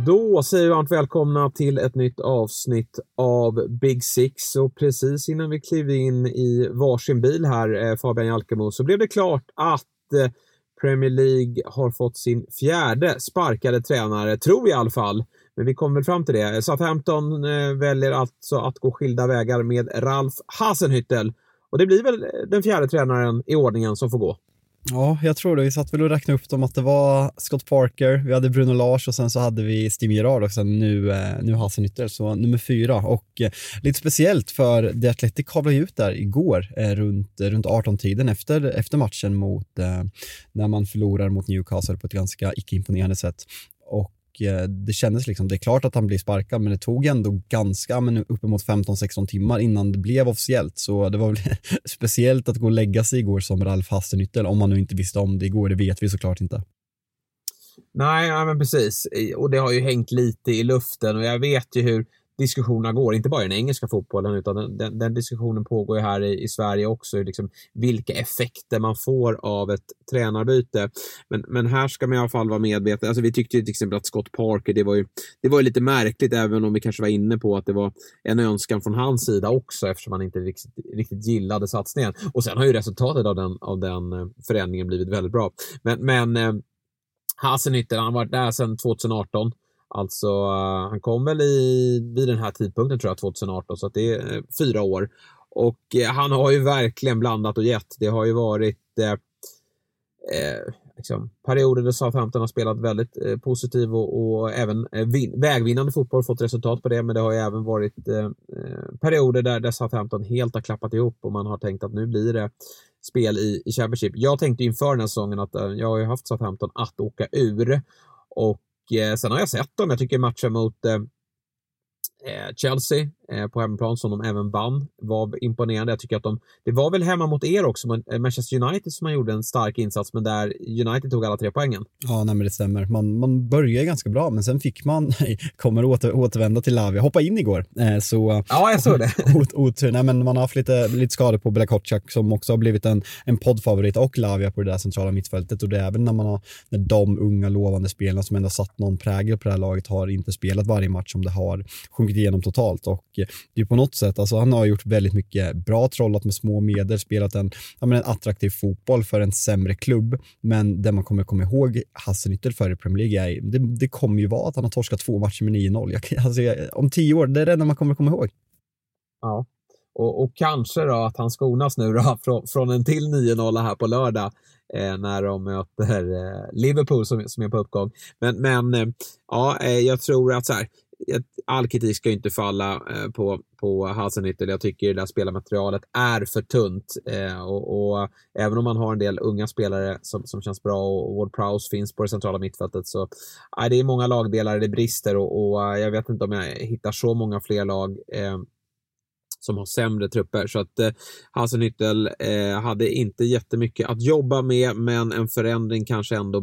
Då säger vi varmt välkomna till ett nytt avsnitt av Big Six, och precis innan vi kliver in i varsin bil här, Fabian Jalkemo, så blev det klart att Premier League har fått sin fjärde sparkade tränare, tror vi i alla fall, men vi kommer väl fram till det. Southampton väljer alltså att gå skilda vägar med Ralf Hasenhüttl, och det blir väl den fjärde tränaren i ordningen som får gå. Ja, jag tror det. Vi satt väl och räknade upp dem att det var Scott Parker, vi hade Bruno Lars och sen så hade vi Steven Gerrard och sen nu Hasenhüttl, så nummer 4. Och lite speciellt för The Athletic kavlade ut där igår runt 18-tiden efter matchen mot när man förlorar mot Newcastle på ett ganska icke-imponerande sätt. Och det kändes liksom, det är klart att han blir sparkad, men det tog ändå ganska uppemot 15-16 timmar innan det blev officiellt, så det var väl speciellt att gå och lägga sig igår som Ralf Hasenhüttl, om man nu inte visste om det igår, det vet vi såklart inte. Nej, men precis, och det har ju hängt lite i luften, och jag vet ju hur diskussionerna går, inte bara i den engelska fotbollen, utan den diskussionen pågår ju här i Sverige också, liksom vilka effekter man får av ett tränarbyte. Men här ska man i alla fall vara medveten. Alltså, vi tyckte ju till exempel att Scott Parker, det var ju lite märkligt, även om vi kanske var inne på att det var en önskan från hans sida också, eftersom han inte riktigt gillade satsningen. Och sen har ju resultatet av den förändringen blivit väldigt bra. Men Hasenhüttl, han har varit där sedan 2018. Alltså, han kom väl vid den här tidpunkten, tror jag, 2018, så att det är 4 år. Och han har ju verkligen blandat och gett. Det har ju varit liksom, perioder där Southampton har spelat väldigt positiv och även vägvinnande fotboll, fått resultat på det, men det har ju även varit perioder där Southampton helt har klappat ihop och man har tänkt att nu blir det spel i Championship. Jag tänkte inför den här säsongen att jag har ju haft Southampton att åka ur, och sen har jag sett dem. Jag tycker matchen mot Chelsea på hemmaplan, som de även vann, var imponerande. Jag tycker att det var väl hemma mot er också, Manchester United, som man gjorde en stark insats, men där United tog alla 3 poängen. Ja, nej, men det stämmer. Man började ganska bra, men sen fick man återvända till Lavia. Hoppa in igår. Så ja, jag såg det. Otur. Nej, men man har haft lite skador på Bela Kotchak, som också har blivit en poddfavorit, och Lavia på det där centrala mittfältet, och det är även när de unga lovande spelarna som ändå satt någon prägel på det här laget har inte spelat varje match som det har sjunkit igenom totalt. Och det är på något sätt, alltså han har gjort väldigt mycket bra, trollat med små medel, spelat en attraktiv fotboll för en sämre klubb, men det man kommer komma ihåg Hasenhüttl för i Premier League det kommer ju vara att han har torskat 2 matcher med 9-0. Om 10 år, det är det enda man kommer komma ihåg. Ja, och kanske då att han skonas nu då från en till 9-0 här på lördag när de möter Liverpool som är på uppgång. Men ja, jag tror att så här, all kritik ska ju inte falla på Hasenhüttl. Jag tycker det där spelarmaterialet är för tunt, och även om man har en del unga spelare som känns bra, och Ward-Prowse finns på det centrala mittfältet, så det är många lagdelar det brister, och jag vet inte om jag hittar så många fler lag som har sämre trupper, så att Hasenhüttl hade inte jättemycket att jobba med, men en förändring kanske ändå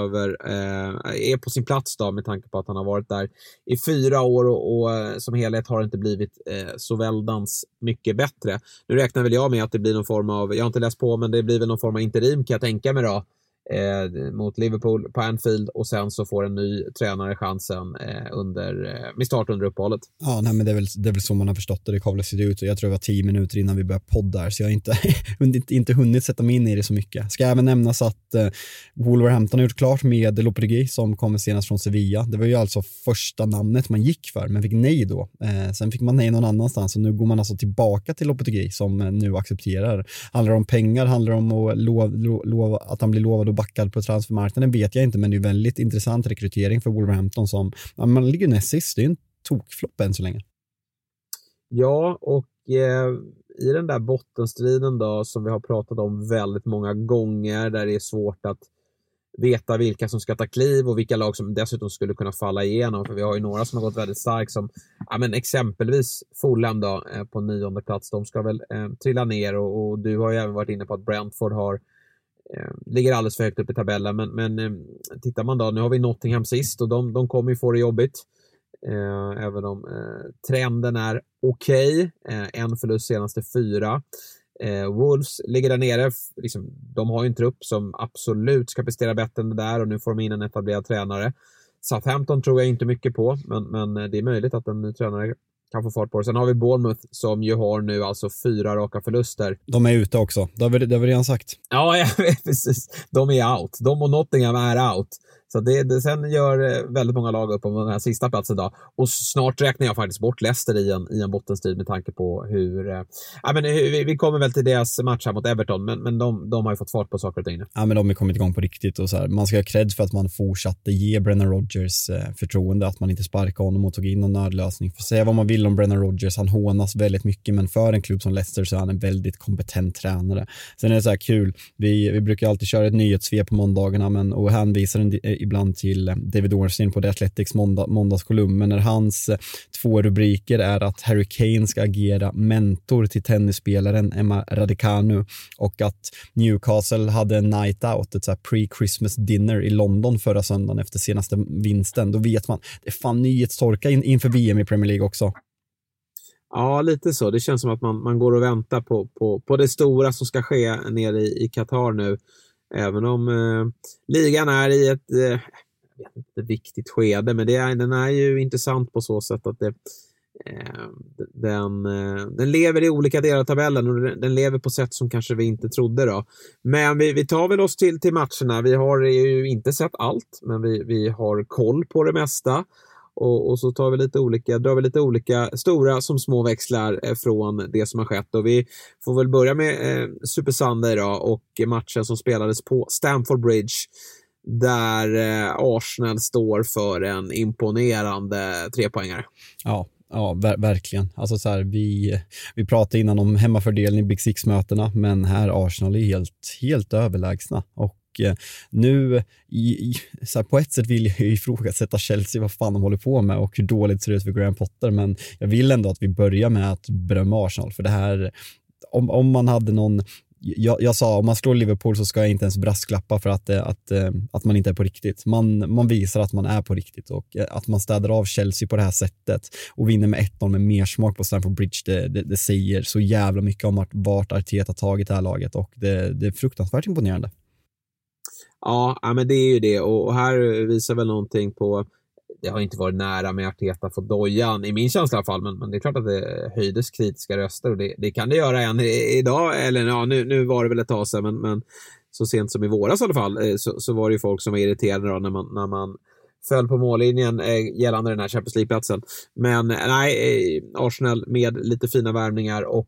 är på sin plats då, med tanke på att han har varit där i 4 år och som helhet har det inte blivit så väldans mycket bättre. Nu räknar väl jag med att det blir någon form av, jag har inte läst på, men det blir väl någon form av interim, kan jag tänka mig då, mot Liverpool på Anfield, och sen så får en ny tränare chansen med start under uppehållet. Ja, nej, men det är väl så man har förstått det. Det kavlar sig ut, och jag tror det var 10 minuter innan vi började podda, så jag har inte hunnit sätta mig in i det så mycket. Ska även nämnas att Wolverhampton har gjort klart med Lopetegui, som kommer senast från Sevilla. Det var ju alltså första namnet man gick för, men fick nej då. Sen fick man nej någon annanstans, och nu går man alltså tillbaka till Lopetegui, som nu accepterar. Handlar det om pengar, handlar det om att att han blir lovad och backad på transfermarknaden, vet jag inte, men det är en väldigt intressant rekrytering för Wolverhampton, som man ligger näst sist. Det är en tokflopp än så länge. Ja, och i den där bottenstriden då, som vi har pratat om väldigt många gånger, där det är svårt att veta vilka som ska ta kliv och vilka lag som dessutom skulle kunna falla igenom, för vi har ju några som har gått väldigt starkt, som exempelvis Fulham då, på 9:e plats. De ska väl trilla ner, och du har ju även varit inne på att Brentford ligger alldeles för högt upp i tabellen, men tittar man då, nu har vi Nottingham sist, och de kommer ju få det jobbigt, även om trenden är okej. En förlust senaste 4. Wolves ligger där nere, de har ju en trupp som absolut ska prestera bättre än det där, och nu får de in en etablerad tränare. Southampton tror jag inte mycket på, men det är möjligt att en ny tränare kan få fart på det. Sen har vi Bournemouth som ju har nu alltså 4 raka förluster. De är ute också, det har vi redan sagt. Ja, precis. De är out. De och Nottingham är out. Så sen gör väldigt många lag upp om den här sista platsen då. Och snart räknar jag faktiskt bort Leicester i en bottenstrid med tanke på vi kommer väl till deras match här mot Everton, men de har ju fått fart på saker och ting. Ja, men de har kommit igång på riktigt och så här. Man ska ha cred för att man fortsatte ge Brendan Rodgers förtroende, att man inte sparkade honom och tog in någon nödlösning. För att säga vad man vill om Brendan Rodgers, han hånas väldigt mycket, men för en klubb som Leicester så är han en väldigt kompetent tränare. Sen är det så här kul, vi brukar alltid köra ett nyhetssvep på måndagarna, och hänvisar ibland till David Ornstein på The Athletics måndagskolumn, men när hans 2 rubriker är att Harry Kane ska agera mentor till tennisspelaren Emma Raducanu och att Newcastle hade en night out, ett så här pre-Christmas dinner i London förra söndagen efter senaste vinsten, då vet man, det är fan nyhetstorka inför VM i Premier League också. Ja, lite så. Det känns som att man går och väntar på det stora som ska ske nere i Qatar nu. Även om ligan är i ett viktigt skede, men den är ju intressant på så sätt att den lever i olika delar av tabellen och den lever på sätt som kanske vi inte trodde då. Men vi tar väl oss till matcherna. Vi har ju inte sett allt, men vi har koll på det mesta. Och så drar vi lite olika stora som små växlar från det som har skett. Och vi får väl börja med Super Sunday då, och matchen som spelades på Stamford Bridge, där Arsenal står för en imponerande 3-poängare. Ja, verkligen. Alltså så här, vi pratade innan om hemmafördelen i Big Six-mötena, men här Arsenal är helt överlägsna. Och nu så här, på ett sätt vill jag ifrågasätta Chelsea, vad fan de håller på med och hur dåligt det ser ut för Graham Potter, men jag vill ändå att vi börjar med att berömma Arsenal, för det här, om man hade någon, jag sa, om man slår Liverpool så ska jag inte ens brasklappa för att man inte är på riktigt. Man visar att man är på riktigt, och att man städar av Chelsea på det här sättet och vinner med 1-0 med mer smak på Stamford Bridge, det säger så jävla mycket om vart Arteta tagit det här laget, och det är fruktansvärt imponerande. Ja, men det är ju det, och här visar väl någonting på, det har inte varit nära med Arteta för dojan i min känsla i alla fall, men det är klart att det höjdes kritiska röster, och det kan det göra än idag, eller ja, nu var det väl ett tag sedan, men så sent som i våras i alla fall så var det ju folk som var irriterade då när man föll på mållinjen gällande den här Champions League-platsen. Men nej, Arsenal med lite fina värvningar och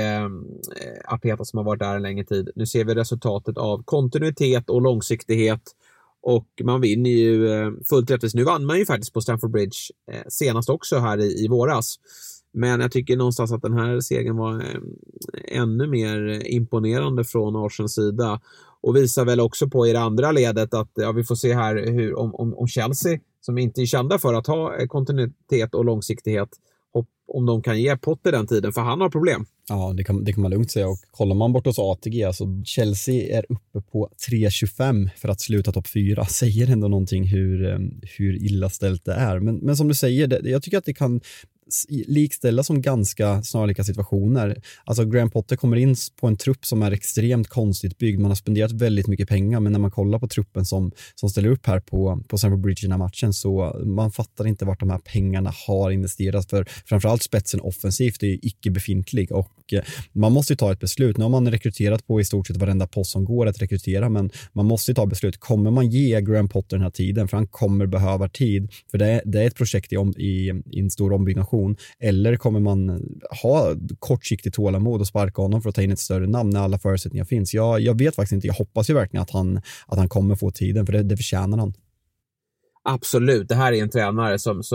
Arteta som har varit där en längre tid. Nu ser vi resultatet av kontinuitet och långsiktighet, och man vinner ju fullt rättvist. Nu vann man ju faktiskt på Stamford Bridge senast också här i våras, men jag tycker någonstans att den här segern var ännu mer imponerande från Arsenals sida, och visar väl också på i det andra ledet att vi får se här hur om Chelsea, som inte är kända för att ha kontinuitet och långsiktighet, om de kan ge Potter den tiden, för han har problem. Ja, det kan man lugnt säga. Och kollar man bort hos ATG, alltså Chelsea är uppe på 3,25 för att sluta topp 4. Säger ändå någonting hur illa ställt det är. Men som du säger, jag tycker att det kan likställa som ganska snarlika situationer. Alltså Graham Potter kommer in på en trupp som är extremt konstigt byggd. Man har spenderat väldigt mycket pengar, men när man kollar på truppen som ställer upp här på Stamford Bridge i den här matchen, så man fattar inte vart de här pengarna har investerats, för framförallt spetsen offensivt är ju icke befintlig, och man måste ju ta ett beslut. Nu har man rekryterat på i stort sett varenda post som går att rekrytera, men man måste ju ta beslut. Kommer man ge Graham Potter den här tiden, för han kommer behöva tid, för det är ett projekt i en stor ombyggnation, eller kommer man ha kortsiktigt tålamod och sparka honom för att ta in ett större namn när alla förutsättningar finns? Jag vet faktiskt inte. Jag hoppas ju verkligen att han kommer få tiden, för det förtjänar han. Absolut, det här är en tränare som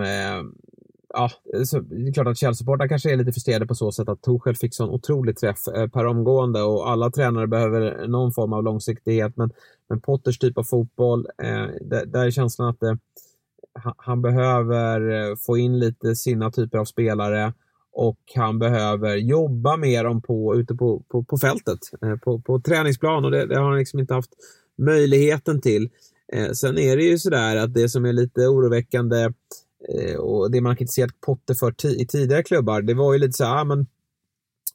så det är klart att Chelsea-supportrar kanske är lite frustrerade på så sätt att Tuchel fick sån otrolig träff per omgående, och alla tränare behöver någon form av långsiktighet, men Potters typ av fotboll, där är känslan att han behöver få in lite sina typer av spelare, och han behöver jobba med dem ute på fältet, på träningsplan, och det har han liksom inte haft möjligheten till. Sen är det ju sådär att det som är lite oroväckande, och det man kritiserat Potter för i tidigare klubbar, det var ju lite så här, men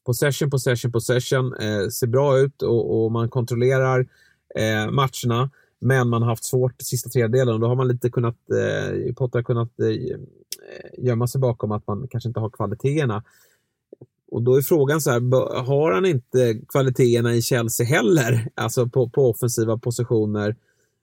possession ser bra ut, och man kontrollerar matcherna, men man har haft svårt sista tredjedelen och då har man lite kunnat Potter kunnat gömma sig bakom att man kanske inte har kvaliteterna. Och då är frågan så här, har han inte kvaliteterna i Chelsea heller? Alltså på offensiva positioner,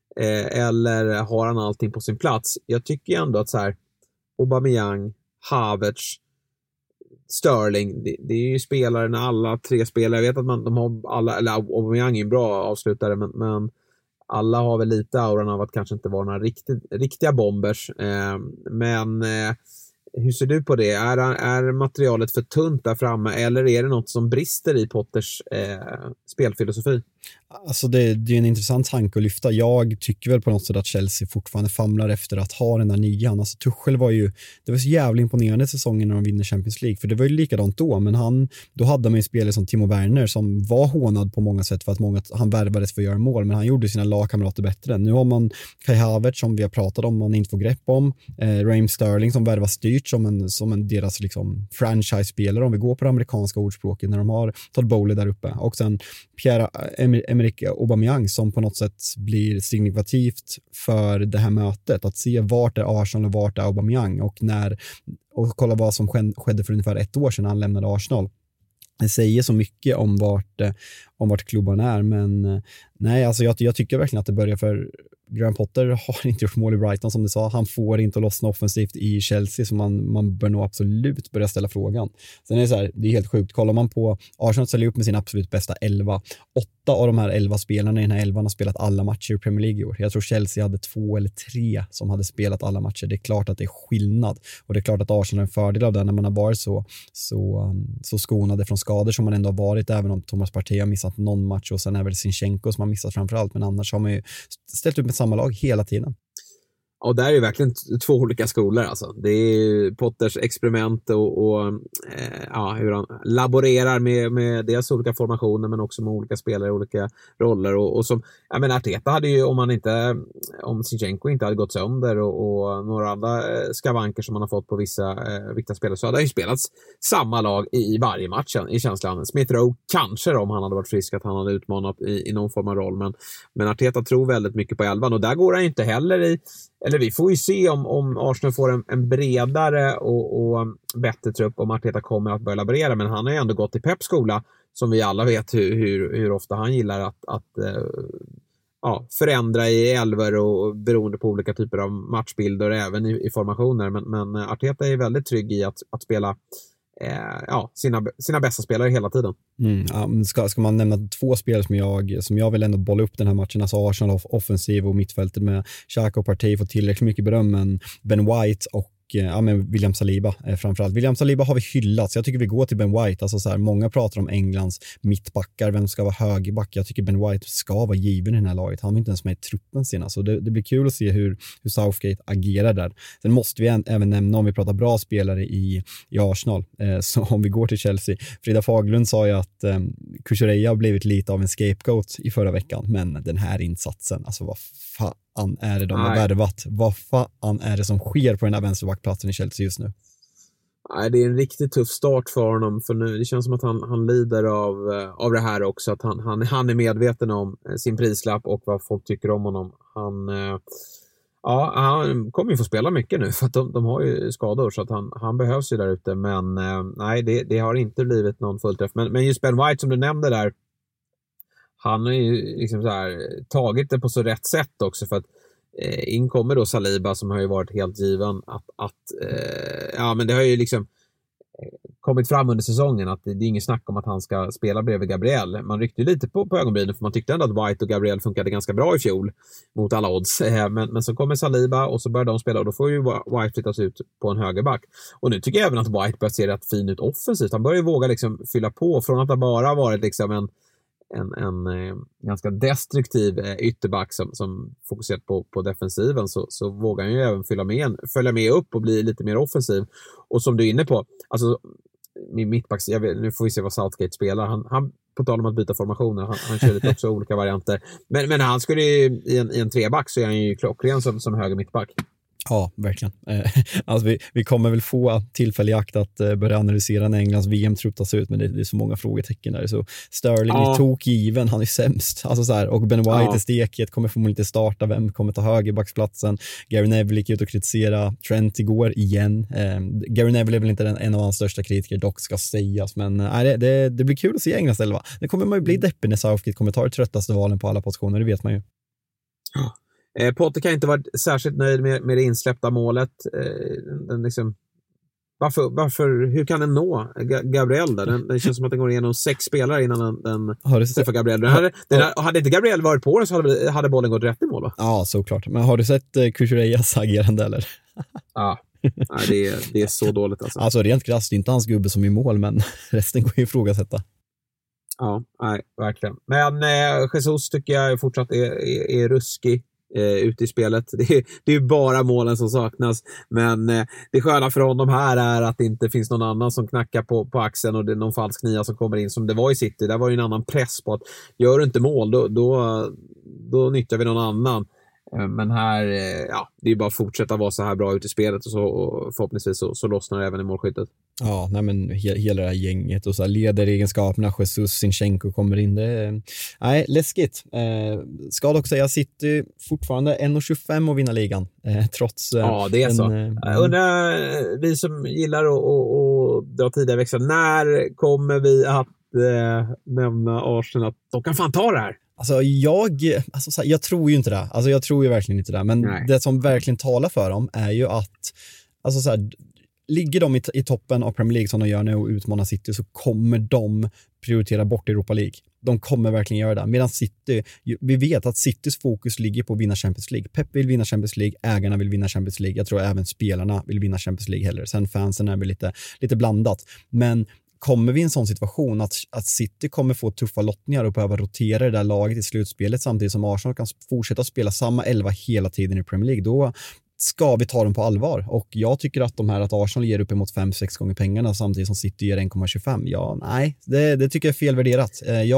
eller har han allting på sin plats? Jag tycker ändå att så här, Aubameyang, Havertz, Sterling, det är ju spelare när alla tre spelare, jag vet att de har alla, eller Aubameyang är en bra avslutare, men alla har väl lite auran av att kanske inte vara några riktiga bombers. Men hur ser du på det? Är materialet för tunt där framme, eller är det något som brister i Potters spelfilosofi? Alltså det är en intressant tanke att lyfta. Jag tycker väl på något sätt att Chelsea fortfarande famlar efter att ha den där nian. Alltså Tuchel det var så jävla imponerande säsongen när de vinner Champions League, för det var ju likadant då, men då hade man ju spelare som Timo Werner som var hånad på många sätt för att han värvades för att göra mål, men han gjorde sina lagkamrater bättre. Nu har man Kai Havertz som vi har pratat om, man inte får grepp om, Raheem Sterling som värvar styrt som en deras liksom franchise-spelare, om vi går på det amerikanska ordspråket, när de har Todd Bowley där uppe, och sen Pierre-Emerick Aubameyang som på något sätt blir signifikativt för det här mötet, att se vart är Arsenal och vart är Aubameyang, och kolla vad som skedde för ungefär 1 år sedan när han lämnade Arsenal. Det säger så mycket om vart klubban är, men nej, alltså jag tycker verkligen att det börjar, för Graham Potter har inte gjort mål i Brighton som du sa, han får inte att lossna offensivt i Chelsea, så man bör nog absolut börja ställa frågan. Sen är det så här, det är helt sjukt, kollar man på Arsenal ställer upp med sin absolut bästa 11, 8 av de här 11 spelarna i den här 11 har spelat alla matcher i Premier League i år. Jag tror Chelsea hade 2 eller 3 som hade spelat alla matcher. Det är klart att det är skillnad, och det är klart att Arsenal har en fördel av det när man har varit så skonade från skador som man ändå har varit, även om Thomas Partey har missat någon match, och sen är väl Zinchenko som har missat framförallt, men annars har man ju ställt upp med samma lag hela tiden. Och där är ju verkligen 2 olika skolor alltså. Det är Potters experiment och hur han laborerar med deras olika formationer, men också med olika spelare, olika roller, och som, jag menar, Arteta hade ju, om Zinchenko inte hade gått sönder och några andra skavanker som man har fått på vissa viktiga spelare, så hade han ju spelats samma lag i varje match i känslan. Smith Rowe kanske om han hade varit frisk, att han hade utmanat i någon form av roll, men Arteta tror väldigt mycket på 11, och där går han ju inte heller eller vi får ju se om Arsenal får en bredare och bättre trupp, om Arteta kommer att börja laborera, men han har ju ändå gått i Peps skola, som vi alla vet hur ofta han gillar att förändra i elver och beroende på olika typer av matchbilder, även i formationer, men Arteta är väldigt trygg i att spela sina bästa spelare hela tiden. Ska man nämna 2 spelare som jag vill ändå bolla upp den här matchen, alltså Arsenal offensiv och mittfältet med Xhaka och Partey får tillräckligt mycket beröm, men Ben White och William Saliba framförallt. William Saliba har vi hyllat, så jag tycker vi går till Ben White. Alltså så här, många pratar om Englands mittbackar, vem ska vara högerback. Jag tycker Ben White ska vara given i den här laget. Han var inte ens med i truppen senast, så det blir kul att se hur Southgate agerar där. Sen måste vi även nämna, om vi pratar bra spelare i Arsenal, så om vi går till Chelsea, Frida Faglund sa ju att Kukureya har blivit lite av en scapegoat i förra veckan, men den här insatsen, alltså vad fan är det de har värvat? Vad fan är det som sker på den här vänsterbackplatsen i Chelsea just nu? Nej, det är en riktigt tuff start för honom, för nu, det känns som att han lider av det här också, att han är medveten om sin prislapp och vad folk tycker om honom. Han kommer ju få spela mycket nu, för att de har ju skador, så att han behövs ju där ute, men nej, det har inte blivit någon fullträff. Men just Ben White som du nämnde där, han har ju liksom så här tagit det på så rätt sätt också, för att in kommer då Saliba, som har ju varit helt given men det har ju liksom kommit fram under säsongen att det är ingen snack om att han ska spela bredvid Gabriel. Man ryckte ju lite på ögonbrynen, för man tyckte ändå att White och Gabriel funkade ganska bra i fjol mot alla odds, men så kommer Saliba och så börjar de spela, och då får ju White flyttas ut på en högerback. Och nu tycker jag även att White börjar se rätt fin ut offensivt. Han börjar ju våga liksom fylla på, från att ha bara varit liksom en ganska destruktiv ytterback som fokuserat på defensiven, så vågar han ju även följa med upp och bli lite mer offensiv. Och som du är inne på, alltså mittbacks, nu får vi se vad Southgate spelar. Han på tal om att byta formationer, han kör lite också olika varianter, men han skulle ju i en treback, så är han ju klockren som höger mittback. Ja, verkligen. Alltså vi kommer väl få tillfälle i akt att börja analysera när Englands VM-trupp tas ut, men det är så många frågetecken där. Så Sterling är tokgiven, han är sämst. Alltså så här, och Ben White är steket, kommer förmodligen inte starta. Vem kommer ta högerbacksplatsen? Gary Neville gick ut och kritisera Trent igår igen. Gary Neville är väl inte en av hans största kritiker, dock ska sägas, men det blir kul att se Englands elva. Det kommer man ju bli deppig när Southgate kommer ta det tröttaste valen på alla positioner, det vet man ju. Potter kan inte vara särskilt nöjd med det insläppta målet. Liksom, varför, hur kan den nå Gabriel där? Den känns som att den går igenom 6 spelare innan den träffar Gabriel. Hade inte Gabriel varit på den så hade bollen gått rätt i mål, va? Ja, såklart. Men har du sett Kukureyas agerande eller? Ja, det är så dåligt alltså. Alltså rent krasst, inte hans gubbe som är i mål, men resten går ju ifrågasätta. Ja, nej, verkligen. Men Jesus tycker jag fortsatt är ruskig ute i spelet. Det är ju bara målen som saknas. Men det sköna för honom här är att det inte finns någon annan som knackar på axeln och det är någon falsk nia som kommer in som det var i City. Där var ju en annan press på att gör du inte mål då nyttjar vi någon annan. Men här, det är bara att fortsätta vara så här bra ute i spelet och förhoppningsvis så lossnar det även i målskyttet. Ja, nej men hela det här gänget och så här ledaregenskaperna, Jesus, Sinchenko kommer in. Nej, läskigt. Ska dock säga City fortfarande 1,25 att vinna ligan. Trots... Ja, det är så. Undrar, vi som gillar att dra tidiga växlar, när kommer vi att nämna Arsenal att de kan fan ta det här? Alltså jag tror ju inte det. Alltså jag tror ju verkligen inte det. Men det som verkligen talar för dem är ju att alltså så här, ligger de i toppen av Premier League som de gör nu och utmanar City så kommer de prioritera bort Europa League. De kommer verkligen göra det. Medan City, vi vet att Citys fokus ligger på att vinna Champions League. Pep vill vinna Champions League, ägarna vill vinna Champions League. Jag tror även spelarna vill vinna Champions League heller. Sen fansen är väl lite blandat. Men kommer vi i en sån situation att City kommer få tuffa lottningar och behöva rotera det där laget i slutspelet samtidigt som Arsenal kan fortsätta spela samma 11 hela tiden i Premier League, då ska vi ta dem på allvar. Och jag tycker att att Arsenal ger upp emot 5-6 gånger pengarna samtidigt som City ger 1,25. Ja, nej, det tycker jag är felvärderat.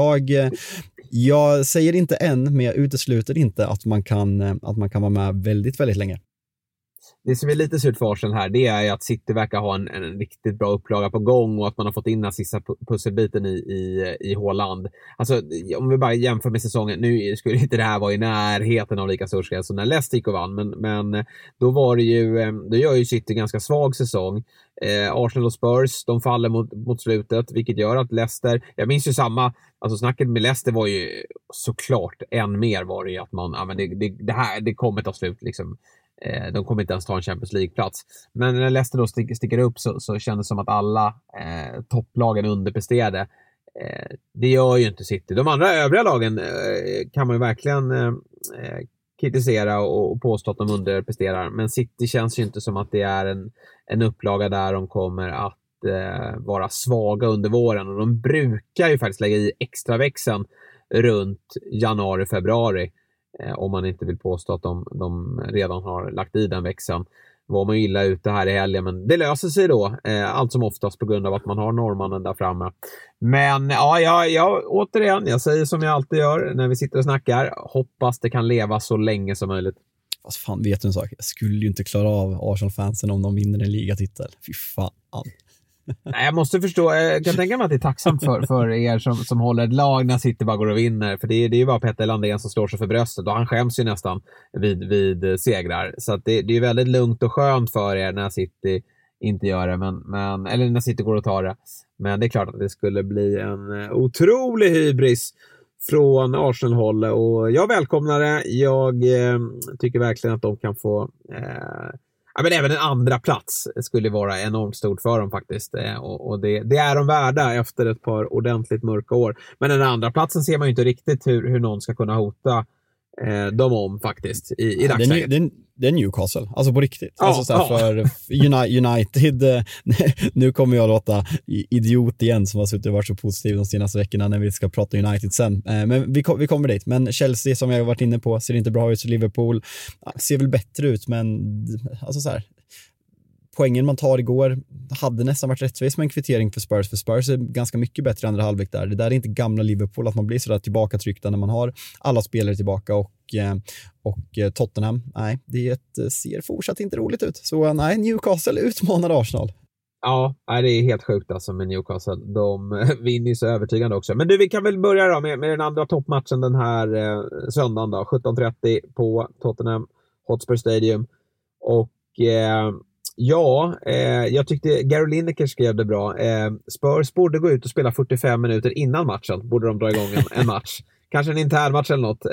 Jag säger inte än, men jag utesluter inte att man kan vara med väldigt, väldigt länge. Det som är lite surt för Arsenal här, det är att City verkar ha en riktigt bra upplaga på gång och att man har fått in den sista pusselbiten i Haaland. Alltså, om vi bara jämför med säsongen, nu skulle inte det här vara i närheten av lika stor skräll som när Leicester gick och vann, men då var det ju, då gör ju City ganska svag säsong. Arsenal och Spurs, de faller mot slutet, vilket gör att Leicester, jag minns ju samma, alltså snacket med Leicester var ju såklart än mer var det ju att man, men det kommer ta slut liksom. De kommer inte ens ta en Champions League-plats. Men när Leicester då sticker upp så kändes det som att alla topplagen underpresterade. Det gör ju inte City. De andra övriga lagen kan man ju verkligen kritisera och påstå att de underpresterar. Men City känns ju inte som att det är en upplaga där de kommer att vara svaga under våren. Och de brukar ju faktiskt lägga i extra växeln runt januari-februari. Om man inte vill påstå att de redan har lagt i den växeln. Var man ju illa ute här i helgen, men det löser sig då. Allt som oftast på grund av att man har norrmannen där framme. Men återigen, jag säger som jag alltid gör när vi sitter och snackar. Hoppas det kan leva så länge som möjligt. Fast fan, vet du en sak? Jag skulle ju inte klara av Arsenal-fansen om de vinner en ligatitel. Fy fan. Nej, jag måste förstå, jag kan tänka mig att det är tacksamt för er som håller ett lag när City bara går och vinner, för det är ju bara Petter Landén som slår sig för bröstet och han skäms ju nästan vid segrar, så att det är väldigt lugnt och skönt för er när City inte gör det, men eller när City går och tar det, men det är klart att det skulle bli en otrolig hybris från Arsenal-håll och jag välkomnar det. Jag tycker verkligen att de kan få men även en andra plats skulle vara enormt stort för dem faktiskt. Och det är de värda efter ett par ordentligt mörka år. Men den andra platsen ser man ju inte riktigt hur någon ska kunna hota dem om faktiskt i dagsläget. Det är Newcastle, alltså på riktigt. För United, nu kommer jag låta idiot igen som har suttit och varit så positiv de senaste veckorna när vi ska prata United sen. Men vi kommer dit. Men Chelsea som jag har varit inne på ser inte bra ut. Liverpool ser väl bättre ut, men alltså så här, poängen man tar igår hade nästan varit rättvis med en kvittering för Spurs. För Spurs är ganska mycket bättre i andra halvlek där. Det där är inte gamla Liverpool att man blir sådär tillbakatryckta när man har alla spelare tillbaka och och Tottenham, nej, det ser fortsatt inte roligt ut. Så nej, Newcastle utmanar Arsenal. Ja, det är helt sjukt alltså med Newcastle. De vinner så övertygande också. Men du, vi kan väl börja då med den andra toppmatchen den här söndagen då. 17:30 på Tottenham Hotspur Stadium. Och jag tyckte Gary Lineker skrev det bra. Spurs borde gå ut och spela 45 minuter innan matchen. Borde de dra igång en match. Kanske en intern match eller något.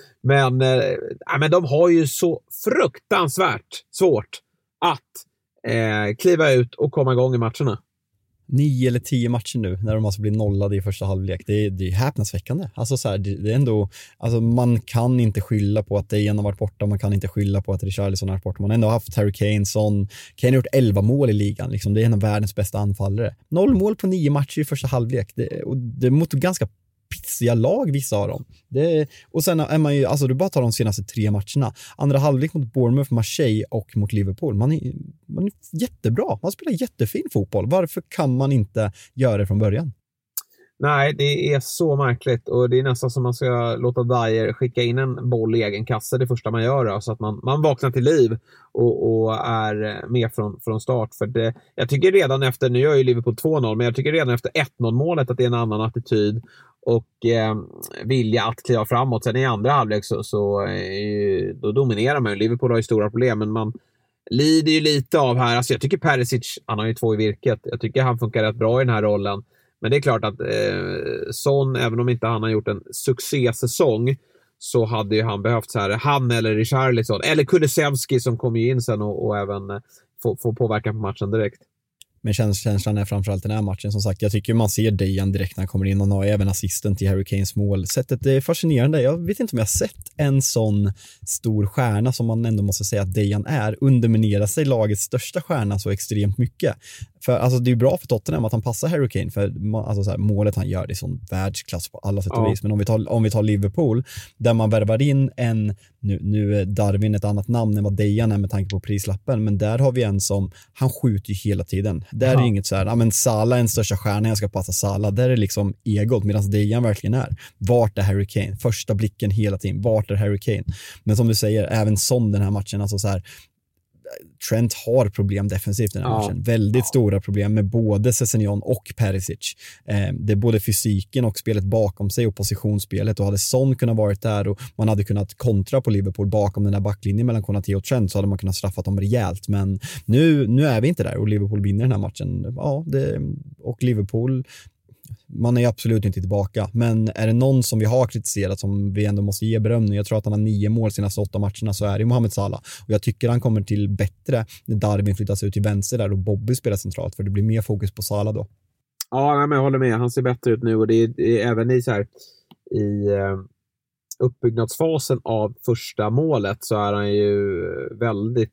Men de har ju så fruktansvärt svårt att kliva ut och komma igång i matcherna. 9 eller 10 matcher nu när de alltså blir nollade i första halvlek. Det är häpnadsväckande. Alltså så här, det är ändå, alltså man kan inte skylla på att Dejan har varit borta, man kan inte skylla på att Richarlison har varit borta. Man har ändå haft Harry Kane, Kane har gjort 11 mål i ligan. Liksom. Det är en av världens bästa anfallare. 0 mål på 9 matcher i första halvlek. Det är mot ganska pissiga lag, vissa av dem. Och sen är man ju, alltså du bara tar de senaste 3 matcherna. Andra halvlek mot Bournemouth, Marseille och mot Liverpool. Man är jättebra. Man spelar jättefin fotboll. Varför kan man inte göra det från början? Nej, det är så märkligt och det är nästan som man ska låta Dyer skicka in en boll i egen kasse det första man gör då, så att man vaknar till liv och är med från start. För jag tycker redan efter, nu gör ju Liverpool 2-0, men jag tycker redan efter 1-0 målet att det är en annan attityd och vilja att kliva framåt. Sen i andra halvlek då dominerar man. Liverpool har ju stora problem, men man lider ju lite av här. Alltså jag tycker Perisic, han har ju 2 i virket. Jag tycker han funkar rätt bra i den här rollen. Men det är klart att Son, även om inte han har gjort en succésäsong, så hade ju han behövt så här, han eller Richarlison eller Kulusevski som kommer ju in sen och även får påverka på matchen direkt. Men känslan är framförallt den här matchen, som sagt, jag tycker man ser Dejan direkt när han kommer in och har även assisten till Harry Kanes mål. Sättet är fascinerande. Jag vet inte om jag har sett en sån stor stjärna som man ändå måste säga att Dejan är underminera sig lagets största stjärna så extremt mycket. För alltså det är ju bra för Tottenham att han passar Harry Kane, för alltså så här, målet han gör, det är sån världsklass på alla sätt och vis. Men om vi tar Liverpool, där man värvar in nu är Darwin ett annat namn än vad Dejan är med tanke på prislappen, men där har vi en som, han skjuter ju hela tiden. Där är inget så här, men Salah är en största stjärna, jag ska passa Salah. Där är liksom egot, medan Dejan verkligen är. Vart är Harry Kane? Första blicken hela tiden, vart är Harry Kane? Men som du säger, även som den här matchen, alltså så här, Trent har problem defensivt i den här matchen. Väldigt stora problem med både Sessegnon och Perisic. Det är både fysiken och spelet bakom sig och positionsspelet. Och hade Son kunnat varit där och man hade kunnat kontra på Liverpool bakom den där backlinjen mellan Konaté och Trent, så hade man kunnat straffa dem rejält. Men nu är vi inte där och Liverpool vinner den här matchen. Och Liverpool, man är absolut inte tillbaka, men är det någon som vi har kritiserat som vi ändå måste ge beröm nu, jag tror att han har 9 mål senaste 8 matcherna, så är det Mohamed Salah, och jag tycker han kommer till bättre när Darwin flyttas ut till vänster där och Bobby spelar centralt, för det blir mer fokus på Salah då. Ja, men jag håller med, han ser bättre ut nu och det är även i så här i uppbyggnadsfasen av första målet så är han ju väldigt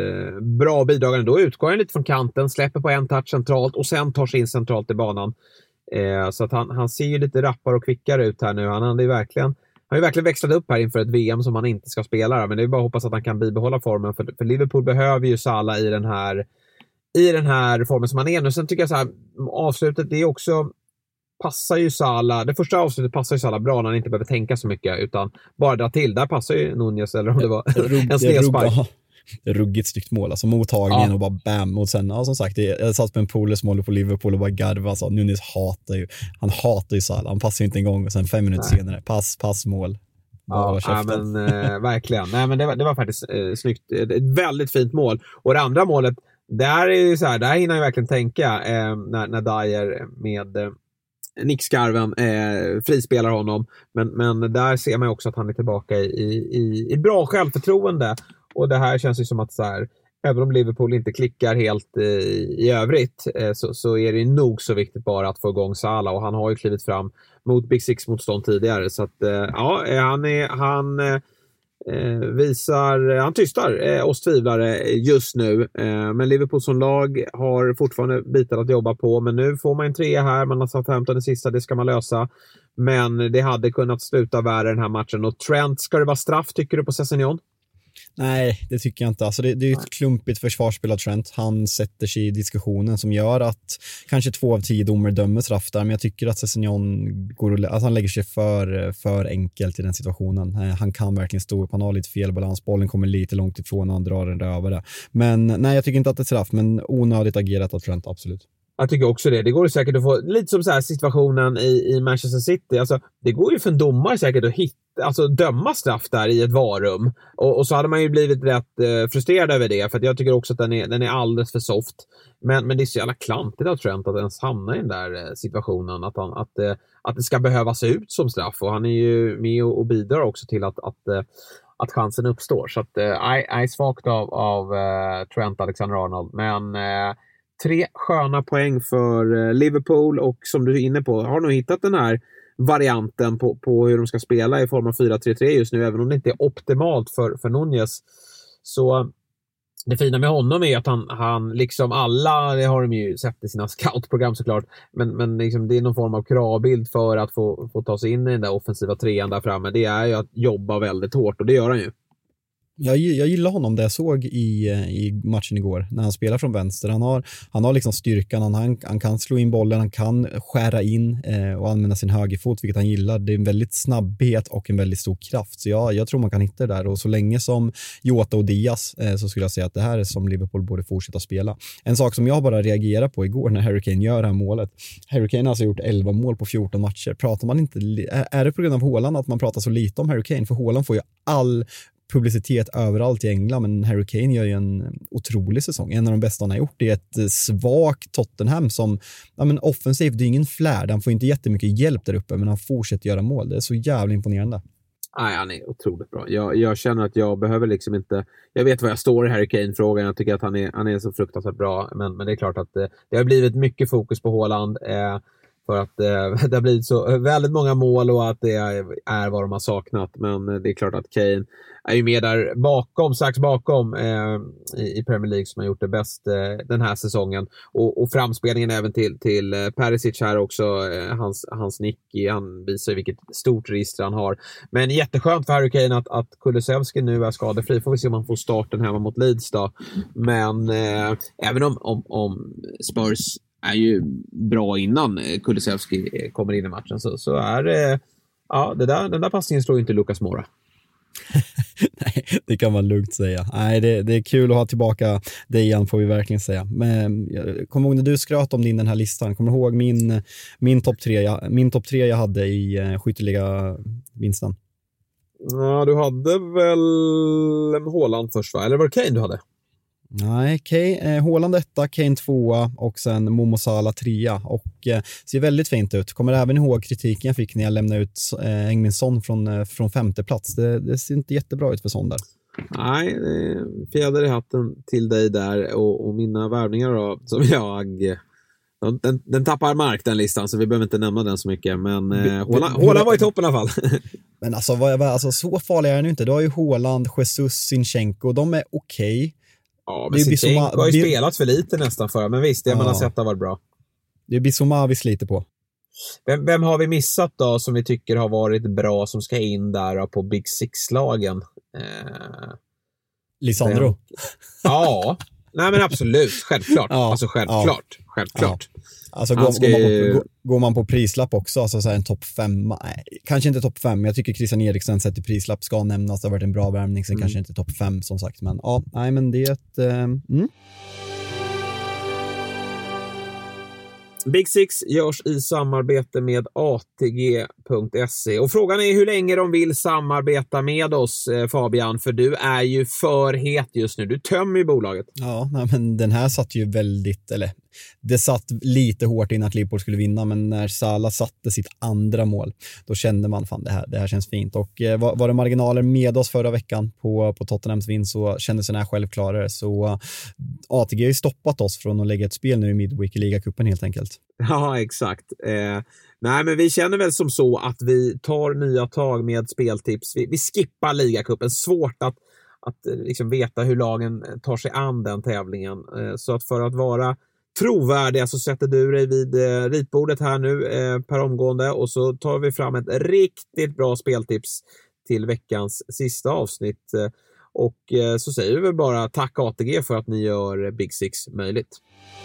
bra bidragande. Då utgår han lite från kanten, släpper på en touch centralt och sen tar sig in centralt i banan. Så att han ser ju lite rappare och kvickare ut här nu. Han har ju verkligen växlat upp här inför ett VM som han inte ska spela. Men det är bara att hoppas att han kan bibehålla formen. För Liverpool behöver ju Salah i den här formen som han är nu. Sen tycker jag så här, avslutet, det är också, passar ju Salah. Det första avslutet passar ju Salah bra när han inte behöver tänka så mycket utan bara dra till. Där passar ju Nunez, eller om det var en snedspark. Ruggigt snyggt mål, alltså mottagningen och bara bam, och sen, som sagt, jag satt på en Poles mål på Liverpool och bara garva, alltså, Nunes hatar ju Salah, han passar ju inte en gång och sen 5 minuter senare, pass, mål. Men verkligen. Nej, men det var faktiskt snyggt, ett väldigt fint mål. Och det andra målet, där är ju så här, där hinner jag verkligen tänka när Dyer med nickskarven frispelar honom, men där ser man också att han är tillbaka i bra självförtroende. Och det här känns ju som att så här, även om Liverpool inte klickar helt i övrigt så är det nog så viktigt bara att få igång Salah, och han har ju klivit fram mot Big Six-motstånd tidigare, så att han tystar oss tvivlare just nu, men Liverpool som lag har fortfarande bitar att jobba på, men nu får man en 3 här, man har satt 15 det sista, det ska man lösa, men det hade kunnat sluta värre den här matchen. Och Trent, ska det vara straff tycker du på Sessegnon? Nej, det tycker jag inte. Alltså det är ju ett klumpigt försvarsspel av Trent. Han sätter sig i diskussionen som gör att kanske 2 av 10 domare dömer straff där, men jag tycker att Sessegnon han lägger sig för enkelt i den situationen. Han kan verkligen stå upp, han har lite felbalans, bollen kommer lite långt ifrån och han drar den över det. Men nej, jag tycker inte att det är straff, men onödigt agerat av Trent, absolut. Jag tycker också det. Det går säkert att få lite som så här situationen i Manchester City. Alltså, det går ju för en domare säkert att döma straff där i ett varum. Och så hade man ju blivit rätt frustrerad över det. För att jag tycker också att den är alldeles för soft. Men det är så jävla klantigt av Trent att ens hamna i den där situationen. Att det ska behöva se ut som straff. Och han är ju med och bidrar också till att chansen uppstår. Så att jag är svagt av Trent Alexander-Arnold. Men 3 sköna poäng för Liverpool, och som du är inne på, har nog hittat den här varianten på hur de ska spela i form av 4-3-3 just nu, även om det inte är optimalt för Nunez. Så det fina med honom är att han liksom alla, det har de ju sett i sina scoutprogram såklart, men liksom det är någon form av kravbild för att få ta sig in i den där offensiva trean där framme. Det är ju att jobba väldigt hårt, och det gör han ju. Jag gillar honom, det jag såg i matchen igår när han spelar från vänster. Han har liksom styrkan, han kan slå in bollen, han kan skära in och använda sin högerfot, vilket han gillar. Det är en väldigt snabbhet och en väldigt stor kraft, så jag tror man kan hitta det där. Och så länge som Jota och Diaz så skulle jag säga att det här är som Liverpool borde fortsätta spela. En sak som jag bara reagerar på igår när Harry Kane gör det här målet. Harry Kane har alltså gjort 11 mål på 14 matcher. Pratar man inte, är det på grund av Haaland att man pratar så lite om Harry Kane? För Haaland får ju all publicitet överallt i England, men Harry Kane gör ju en otrolig säsong. En av de bästa han har gjort. Det är ett svagt Tottenham som, offensivt, det är ingen flärd. Han får inte jättemycket hjälp där uppe, men han fortsätter göra mål. Det är så jävla imponerande. Nej, han är otroligt bra. Jag känner att jag behöver liksom inte, jag vet var jag står i Harry Kane-frågan. Jag tycker att han är så fruktansvärt bra, men det är klart att det har blivit mycket fokus på Haaland. För att det har blivit så väldigt många mål och att det är vad de har saknat. Men det är klart att Kane är ju med där strax bakom i Premier League, som har gjort det bäst den här säsongen. Och framspelningen även till Perisic här också, hans nick, han visar vilket stort register han har. Men jätteskönt för Harry Kane att Kulusevski nu är skadefri. Får vi se om han får starten hemma mot Leeds då. Men även om Spurs är ju bra innan Kulusevski kommer in i matchen, så är det, den där passningen slår ju inte Lucas Moura. Nej, det kan man lugnt säga. Nej, det är kul att ha tillbaka dig igen, får vi verkligen säga. Men kom ihåg när du skröt om den här listan, kommer du ihåg min topp 3? Min topp 3 jag hade i skytteliga vinsten. Ja, du hade väl Haaland först, va? Eller var det Kane du hade? Nej, Haaland 1, Kane 2 och sen Momo Salah 3 och ser väldigt fint ut. Kommer även ihåg kritiken jag fick när jag lämnade ut Heung-min Son från 5:e plats. Det ser inte jättebra ut för Son där. Nej, fjäder i hatten till dig där, och mina värvningar då, som den tappar mark, den listan, så vi behöver inte nämna den så mycket, men Haaland var i toppen i alla fall. Men alltså så farliga är det nu inte. Du har ju Haaland, Jesus, Zinchenko, de är okej. Ja, men Zinchenko har ju spelat för lite nästan för, men visst, det man har sett har varit bra. Det är Bissouma vi sliter på. Vem har vi missat då som vi tycker har varit bra, som ska in där då, på Big Six-lagen? Lisandro. Ja, nej men absolut, självklart. Alltså självklart. Ja. Alltså går man på prislapp också, alltså så här en topp 5, nej, kanske inte topp 5, jag tycker Christian Eriksen sett i prislapp ska nämnas, det har varit en bra värvning, sen kanske inte topp 5 som sagt, men men det är ett Big Six görs i samarbete med ATG.se, och frågan är hur länge de vill samarbeta med oss, Fabian, för du är ju för het just nu, du tömmer ju bolaget. Ja, men den här satt ju det satt lite hårt innan att Liverpool skulle vinna, men när Salah satte sitt andra mål, då kände man fan det här känns fint, och var det marginaler med oss förra veckan på Tottenhams vinst, så kändes den här självklarare, så ATG har ju stoppat oss från att lägga ett spel nu i Midweek i ligacupen helt enkelt. Ja, exakt. Nej, men vi känner väl som så att vi tar nya tag med speltips. Vi skippar ligacupen. Svårt att liksom veta hur lagen tar sig an den tävlingen. Så att för att vara trovärdiga så sätter du dig vid ritbordet här nu per omgående, och så tar vi fram ett riktigt bra speltips till veckans sista avsnitt. Och så säger vi väl bara tack ATG för att ni gör Big Six möjligt.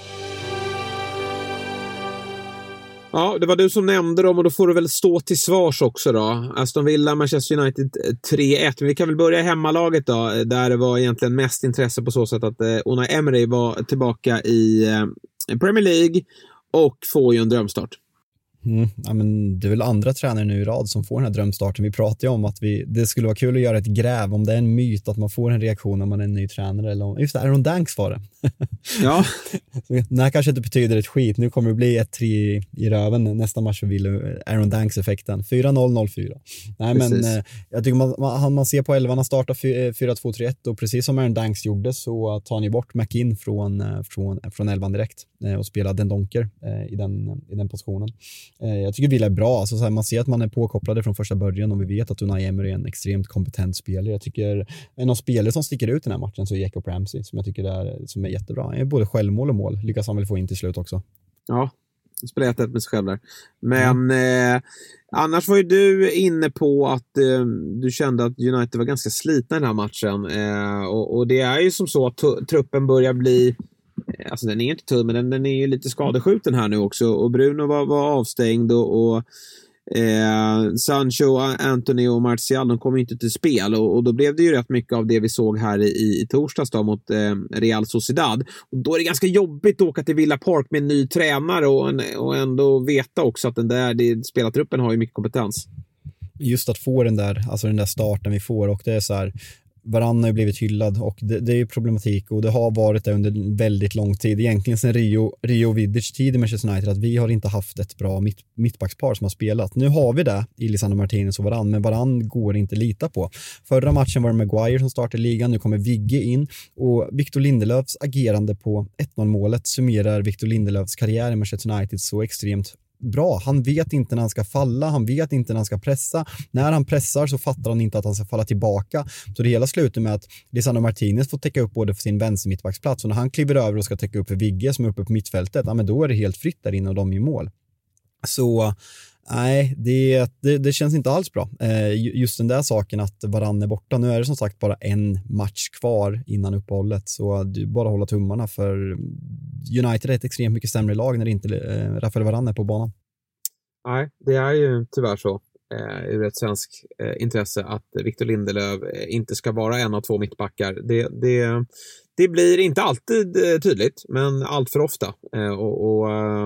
Ja, det var du som nämnde dem och då får du väl stå till svars också då. Aston Villa, Manchester United 3-1. Men vi kan väl börja i hemmalaget då, där det var egentligen mest intresse på så sätt att Unai Emery var tillbaka i Premier League och får ju en drömstart. Ja, men det är väl andra tränare nu i rad som får den här drömstarten. Vi pratar ju om att det skulle vara kul att göra ett gräv om det är en myt att man får en reaktion när man är en ny tränare. Eller om, just det, Aaron Danks var det. Ja. Det här kanske inte betyder ett skit. Nu kommer det bli 1-3 i röven nästa match för Villa. Aaron Danks-effekten. 4-0-0-4. Nej, men jag tycker man ser på 11 starta 4-2-3-1 och precis som Aaron Danks gjorde så tar ni bort McKinn från 11 direkt och spelar Den Donker i den positionen. Jag tycker Villa är bra. Alltså, så här, man ser att man är påkopplade från första början och vi vet att Unai Emery är en extremt kompetent spelare. Jag tycker en av spelare som sticker ut i den här matchen så är Jacob Ramsey som jag tycker som är jättebra. Han är både självmål och mål. Lyckas han väl få in till slut också. Ja, spelar 1-1 med sig själv där. Men annars var ju du inne på att du kände att United var ganska slitna i den här matchen. Och det är ju som så att truppen börjar bli, alltså den är inte tunn, men den är ju lite skadeskjuten här nu också. Och Bruno var avstängd och Sancho, Anthony och Martial, de kom ju inte till spel och då blev det ju rätt mycket av det vi såg här i torsdags då, mot Real Sociedad. Och då är det ganska jobbigt att åka till Villa Park med en ny tränare och ändå veta också att spelartruppen har ju mycket kompetens. Just att få den där starten vi får, och det är så här, Varane har blivit hyllad och det är ju problematik och det har varit det under väldigt lång tid. Egentligen sedan Rio Vidic tid i Manchester United att vi har inte haft ett bra mittbackspar som har spelat. Nu har vi det i Lisandro Martinez och Varane, men Varane går inte lita på. Förra matchen var det Maguire som startade ligan, nu kommer Vigge in och Victor Lindelöfs agerande på 1-0 målet summerar Victor Lindelöfs karriär i Manchester United så extremt bra. Han vet inte när han ska falla, han vet inte när han ska pressa. När han pressar så fattar han inte att han ska falla tillbaka. Så det hela slutar med att Lisandro Martinez får täcka upp både för sin vänster mittbacksplats och när han kliver över och ska täcka upp för Vigge som är uppe på mittfältet, ja, men då är det helt fritt där inne och de gör mål. Så nej, det känns inte alls bra. Just den där saken att Varane är borta. Nu är det som sagt bara en match kvar innan uppehållet, så du bara hålla tummarna för United är ett extremt mycket sämre lag när det inte Rafael Varane är på banan. Nej, det är ju tyvärr så ur ett svensk intresse att Victor Lindelöf inte ska vara en av två mittbackar. Det blir inte alltid tydligt, men allt för ofta. Och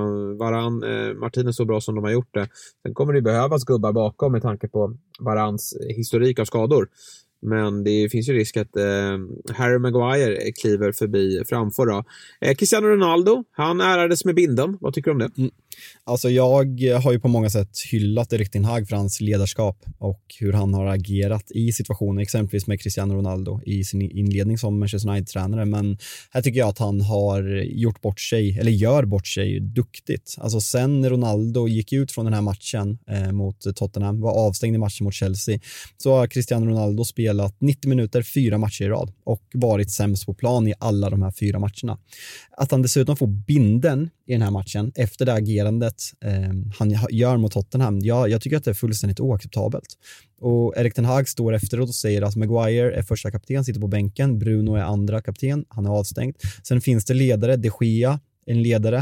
Varane, Martinez så bra som de har gjort det. Sen kommer det behövas gubbar bakom med tanke på Varans historik av skador. Men det finns ju risk att Harry Maguire kliver förbi framför då. Cristiano Ronaldo, han ärades med binden. Vad tycker du om det? Alltså jag har ju på många sätt hyllat Erik ten Hag för hans ledarskap och hur han har agerat i situationer, exempelvis med Cristiano Ronaldo i sin inledning som Manchester United-tränare. Men här tycker jag att han har gjort bort sig, eller gör bort sig duktigt. Alltså sen Ronaldo gick ut från den här matchen mot Tottenham, var avstängd i matchen mot Chelsea, så har Cristiano Ronaldo spelat 90 minuter, 4 matcher i rad och varit sämst på plan i alla de här 4 matcherna. Att han dessutom får binden i den här matchen efter det agerandet han gör mot Tottenham, jag tycker att det är fullständigt oacceptabelt. Och Erik ten Hag står efteråt och säger att Maguire är första kapten, sitter på bänken, Bruno är andra kapten, han är avstängd. Sen finns det ledare, De Gea, en ledare,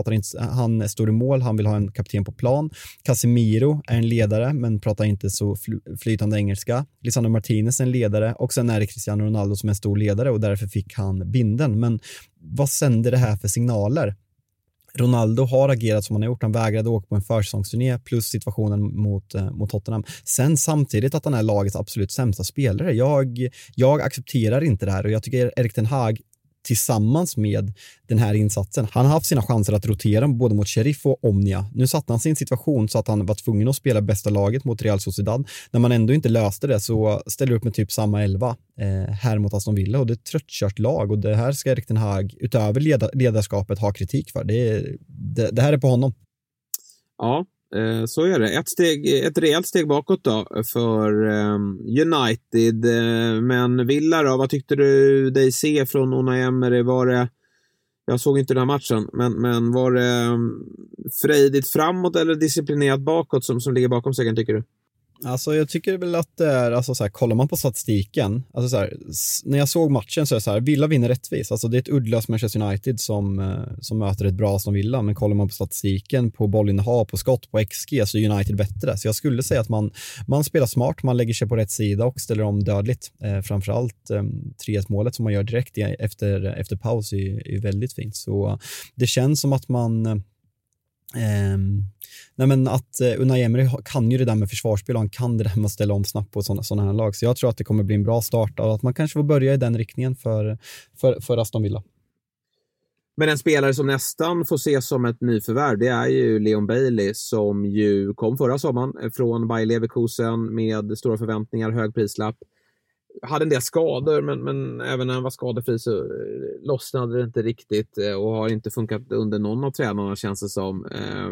han står i mål, han vill ha en kapten på plan. Casemiro är en ledare men pratar inte så flytande engelska. Lisandro Martinez är en ledare och sen är det Cristiano Ronaldo som är en stor ledare och därför fick han binden. Men vad sänder det här för signaler? Ronaldo har agerat som han har gjort. Han vägrade åka på en försäsongsturné plus situationen mot Tottenham. Sen samtidigt att han är lagets absolut sämsta spelare. Jag accepterar inte det här och jag tycker Erik ten Hag tillsammans med den här insatsen, han har haft sina chanser att rotera både mot Sheriff och Omnia. Nu satt han sin situation så att han var tvungen att spela bästa laget mot Real Sociedad. När man ändå inte löste det så ställer upp med typ samma 11 här mot Aston Villa och det är ett tröttkört lag och det här ska Erik ten Hag utöver ledarskapet ha kritik för. Det här är på honom. Ja, så är det. Ett rejält steg bakåt då för United. Men Villa då, vad tyckte du dig se från Unai Emery? Jag såg inte den här matchen, men var det frejdigt framåt eller disciplinerat bakåt som ligger bakom segern tycker du? Alltså jag tycker väl att det är, alltså så här, kollar man på statistiken, alltså så här, när jag såg matchen så är det så här, Villa vinner rättvis. Alltså det är ett uddlöst Manchester United som möter ett bra Aston Villa, men kollar man på statistiken, på bollinnehav, på skott, på XG, så är United bättre. Så jag skulle säga att man spelar smart, man lägger sig på rätt sida och ställer om dödligt. Framförallt 3-1-målet som man gör direkt efter paus är väldigt fint. Så det känns som att man att Unai Emery kan ju det där med försvarsspel och han kan det där med att ställa om snabbt på sådana här lag. Så jag tror att det kommer bli en bra start och att man kanske får börja i den riktningen för Aston Villa. Men en spelare som nästan får ses som ett nyförvärv, det är ju Leon Bailey som ju kom förra sommaren från Bayer Leverkusen med stora förväntningar, hög prislapp. Hade en del skador, men även när han var skadefri så lossnade det inte riktigt och har inte funkat under någon av tränarna, känns det som.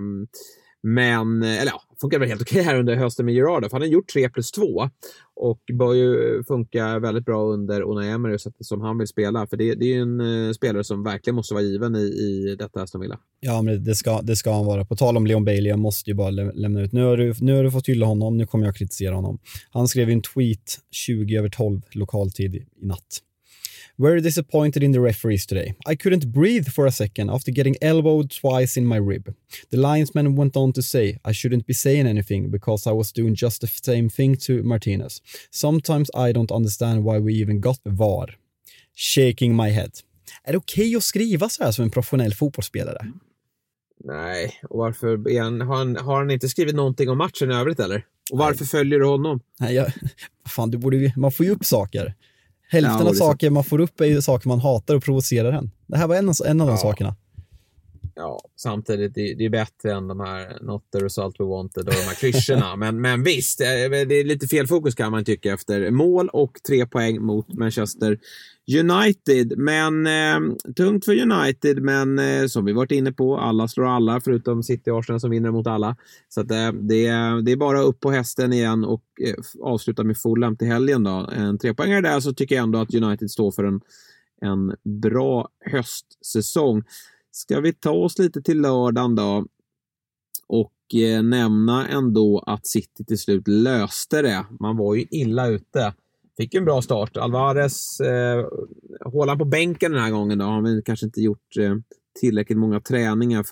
Men, funkar väl helt okej här under hösten med Gerrard, för han har gjort 3+2 och bör ju funka väldigt bra under Unai Emery som han vill spela, för det är ju en spelare som verkligen måste vara given i detta Aston Villa. Ja, men det ska han vara. På tal om Leon Bailey, jag måste ju bara lämna ut. Nu har du fått hylla honom, nu kommer jag kritisera honom. Han skrev en tweet 20:12 lokaltid i natt. Very disappointed in the referees today. I couldn't breathe for a second after getting elbowed twice in my rib. The linesman went on to say I shouldn't be saying anything because I was doing just the same thing to Martinez. Sometimes I don't understand why we even got VAR. Shaking my head. Är det okej att skriva så här som en professionell fotbollsspelare? Nej, och varför har han inte skrivit någonting om matchen i övrigt eller? Och varför följer du honom? Nej, man får ju upp saker. Hälften av saker man får upp är ju saker man hatar och provocerar en. Det här var en av de sakerna. Ja, samtidigt det är bättre än de här not the result we wanted och de här klyschorna. men visst, det är lite fel fokus kan man tycka efter mål och 3 poäng mot Manchester United. Men tungt för United, men som vi varit inne på, alla slår alla förutom City och Arsenal som vinner mot alla. Så att, det är bara upp på hästen igen och avsluta med Fulham till helgen då. En 3-poängare där, så tycker jag ändå att United står för en bra höstsäsong. Ska vi ta oss lite till lördagen då och nämna ändå att City till slut löste det. Man var ju illa ute. Fick en bra start. Alvarez håller på bänken den här gången då. Han har kanske inte gjort tillräckligt många träningar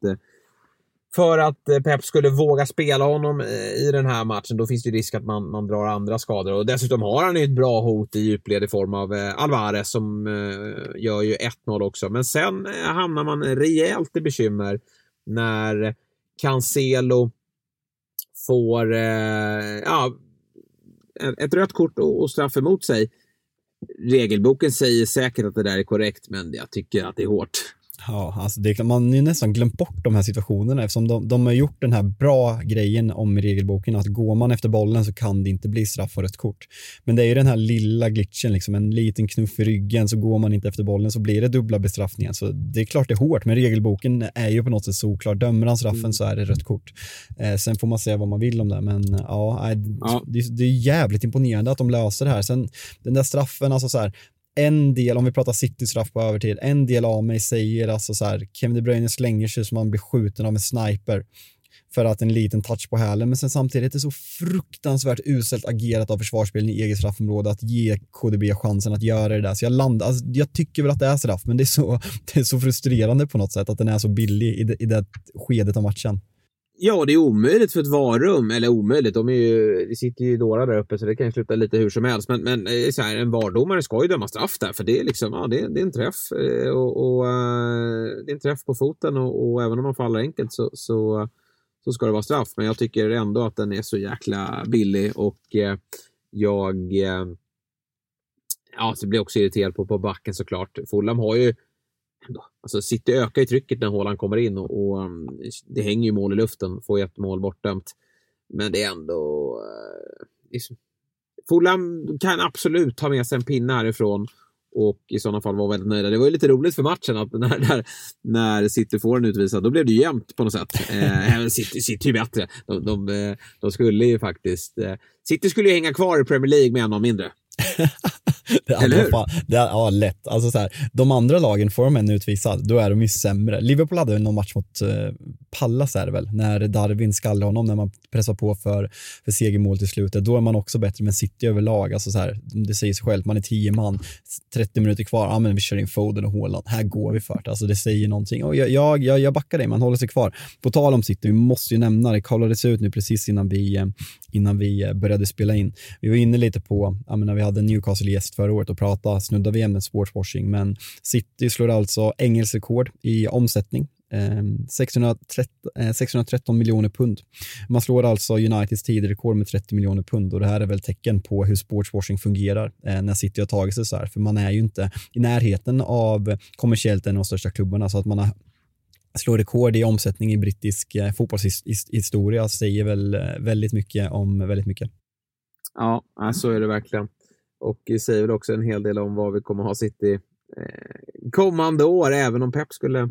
för att Pep skulle våga spela honom i den här matchen. Då finns det risk att man drar andra skador. Och dessutom har han ju ett bra hot i djupled i form av Alvarez som gör ju 1-0 också. Men sen hamnar man rejält i bekymmer när Cancelo får ett rött kort och straff emot sig. Regelboken säger säkert att det där är korrekt, men jag tycker att det är hårt. Ja, alltså man har ju nästan glömt bort de här situationerna eftersom de har gjort den här bra grejen om regelboken att går man efter bollen så kan det inte bli straff och rött kort. Men det är ju den här lilla glitchen, liksom en liten knuff i ryggen, så går man inte efter bollen så blir det dubbla bestraffningar. Så det är klart det är hårt, men regelboken är ju på något sätt såklart. Dömer han straffen så är det rött kort. Sen får man säga vad man vill om det, men det är jävligt imponerande att de löser det här. Sen den där straffen, alltså så här, en del, om vi pratar City-straff på övertid, en del av mig säger alltså så här, Kevin De Bruyne slänger sig som man blir skjuten av en sniper för att en liten touch på hälen, men sen samtidigt är det så fruktansvärt uselt agerat av försvarsspelen i eget straffområde att ge KDB chansen att göra det där. Så jag tycker väl att det är straff, men det är så frustrerande på något sätt att den är så billig i det skedet av matchen. Ja, det är omöjligt för ett varum, eller omöjligt, det sitter ju dårar där uppe så det kan ju sluta lite hur som helst, men så här, en vardomare ska ju döma straff där, för det är liksom, det är en träff och det är en träff på foten och även om man faller enkelt så ska det vara straff, men jag tycker ändå att den är så jäkla billig och så blir också irriterad på backen såklart. Fulham har ju alltså City ökar i trycket när Haaland kommer in och det hänger ju mål i luften, får ett mål bortdömt, men det är ändå Fulham kan absolut ta med sig en pinne härifrån och i sådana fall var väldigt nöjda. Det var ju lite roligt för matchen att när City får en utvisad, då blev det ju jämnt på något sätt. City är bättre. De skulle ju faktiskt City skulle ju hänga kvar i Premier League med en av mindre. Ja, lätt. Alltså så här, de andra lagen får de en utvisad, då är de ju sämre. Liverpool hade någon match mot Pallas är det väl, när Darwin skallade honom när man pressar på för segermål till slutet. Då är man också bättre, men City överlag, alltså så här, det säger sig själv, man är 10 man, 30 minuter kvar, ja men vi kör in Foden och Haaland, här går vi för det. Alltså det säger någonting, och jag backar dig, man håller sig kvar. På tal om City, vi måste ju nämna det, kollades ut nu precis innan vi började spela in. Vi var inne lite på, när vi hade Newcastle gäst förra året och pratade, snuddade vi med sportswashing, men City slår alltså engelsk rekord i omsättning. 613 miljoner pund. Man slår alltså Uniteds tidsrekord med 30 miljoner pund, och det här är väl tecken på hur sportswashing fungerar när City har tagit sig så här, för man är ju inte i närheten av kommersiellt en av de största klubbarna, så att man har slår rekord i omsättning i brittisk fotbollshistoria säger väl väldigt mycket om väldigt mycket. Ja, så är det verkligen. Och det säger väl också en hel del om vad vi kommer ha City kommande år, även om Pep skulle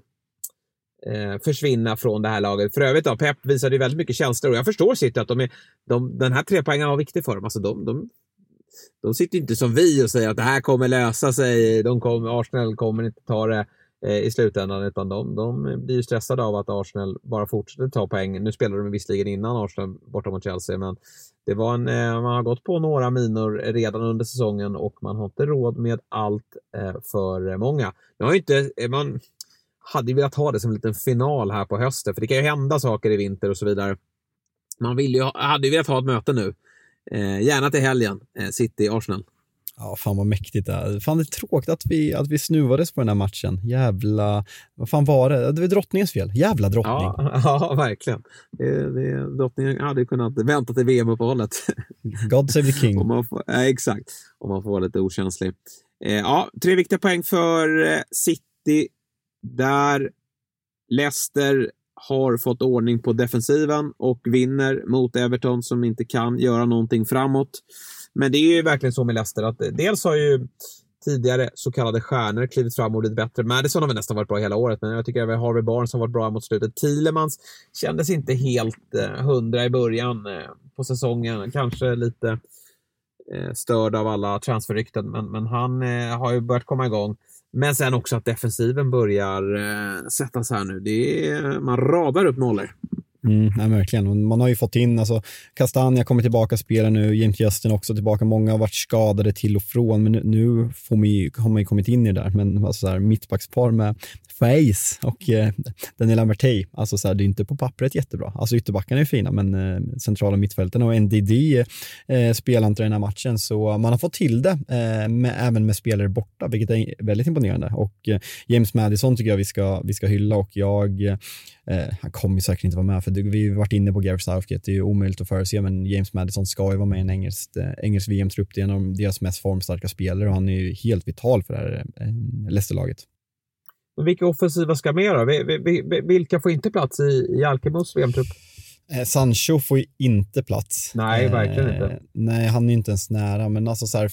försvinna från det här laget. För övrigt då, Pep visade ju väldigt mycket känslor, och jag förstår City att den här 3 poängen var viktig för dem. Alltså de sitter inte som vi och säger att det här kommer lösa sig, Arsenal kommer inte ta det i slutändan, utan de blir ju stressade av att Arsenal bara fortsätter ta poäng. Nu spelar de visserligen innan Arsenal borta mot Chelsea, men det var man har gått på några minor redan under säsongen, och man har inte råd med allt för många. Man hade ju velat ha det som en liten final här på hösten, för det kan ju hända saker i vinter och så vidare. Man hade ju velat ha ett möte nu, gärna till helgen, City-Arsenal. Ja, fan vad mäktigt det är. Fan, det är tråkigt att vi snuvades på den här matchen. Jävla, vad fan var det? Det var drottningens fel. Jävla drottning. Ja, verkligen. Drottningen hade ju kunnat vänta till VM-uppehållet. God save the king. Exakt. Om man får vara lite okänslig. 3 viktiga poäng för City. Där Leicester har fått ordning på defensiven och vinner mot Everton, som inte kan göra någonting framåt. Men det är ju verkligen så med Leicester att dels har ju tidigare så kallade stjärnor klivit fram och blivit bättre. Madison har väl nästan varit bra hela året, men jag tycker att Harvey Barnes har varit bra mot slutet. Tielemans kändes inte helt 100 i början på säsongen. Kanske lite störd av alla transferrykten, men han har ju börjat komma igång. Men sen också att defensiven börjar sättas här nu. Man radar upp nollor. Nej, verkligen. Man har ju fått in, alltså Castagna kommer tillbaka och spelar nu, James Justin också tillbaka, många har varit skadade till och från, men nu har man ju kommit in i det där, men alltså så här, mittbackspar med Faiz och Daniel Amartey, alltså så här, det är inte på pappret jättebra, alltså ytterbackarna är fina, men centrala mittfälten och NDD spelar inte den här matchen, så man har fått till det även med spelare borta, vilket är väldigt imponerande, och James Maddison tycker jag vi ska hylla, och han kommer ju säkert inte vara med, för vi har varit inne på Gareth Southgate, det är ju omöjligt att förutse, men James Maddison ska ju vara med i en engelsk VM-trupp, det är en av deras mest formstarka spelare, och han är ju helt vital för det här Leicester-laget. Men vilka offensiva ska med då? Vilka får inte plats i Alkemos VM-trupp? Sancho får ju inte plats. Nej, verkligen inte. Nej, han är inte ens nära, men alltså så här,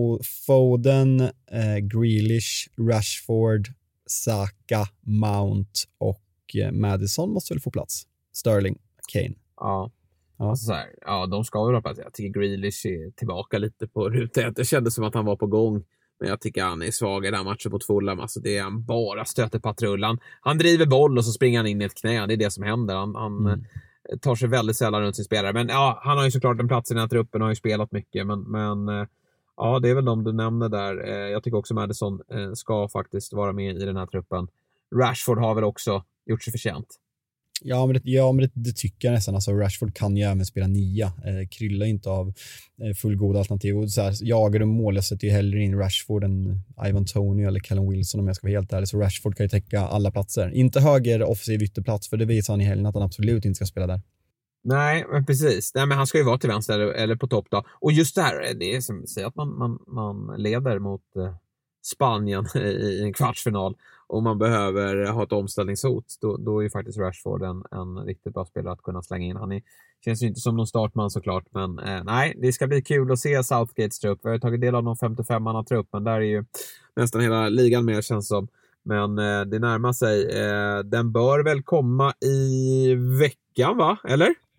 Foden, Grealish, Rashford, Saka, Mount och Maddison måste väl få plats. Sterling, Kane. Ja. Alltså så här, de ska väl ha plats. Jag tycker Grealish är tillbaka lite på rutan. Det kändes som att han var på gång. Men jag tycker han är svag i den matchen mot Fulham. Alltså det är han bara stöter patrullan. Han driver boll och så springer han in i ett knä. Det är det som händer. Han tar sig väldigt sällan runt sin spelare. Men han har ju såklart en plats i den här truppen och har ju spelat mycket. Men det är väl de du nämner där. Jag tycker också Maddison ska faktiskt vara med i den här truppen. Rashford har väl också gjort sig förtjänt. Ja, men det tycker jag nästan. Alltså, Rashford kan ju även spela 9. Kryllar inte av fullgoda alternativ. Och så här, jagar du mål, jag sätter ju hellre in Rashford än Ivan Toney eller Callum Wilson om jag ska vara helt ärlig. Så Rashford kan ju täcka alla platser. Inte höger offensiv ytterplats, för det visar han i helgen att han absolut inte ska spela där. Nej, men precis. Nej, men han ska ju vara till vänster eller på topp då. Och just det här, det är som säger att man leder mot Spanien i en kvartsfinal och man behöver ha ett omställningshot, då är ju faktiskt Rashford en riktigt bra spelare att kunna slänga in. Han känns ju inte som någon startman såklart, men nej, det ska bli kul att se Southgates trupp. Vi har tagit del av någon 55-manna-trupp, men där är ju nästan hela ligan med, känns som. Men det närmar sig. Den bör väl komma i veckan, va? Eller?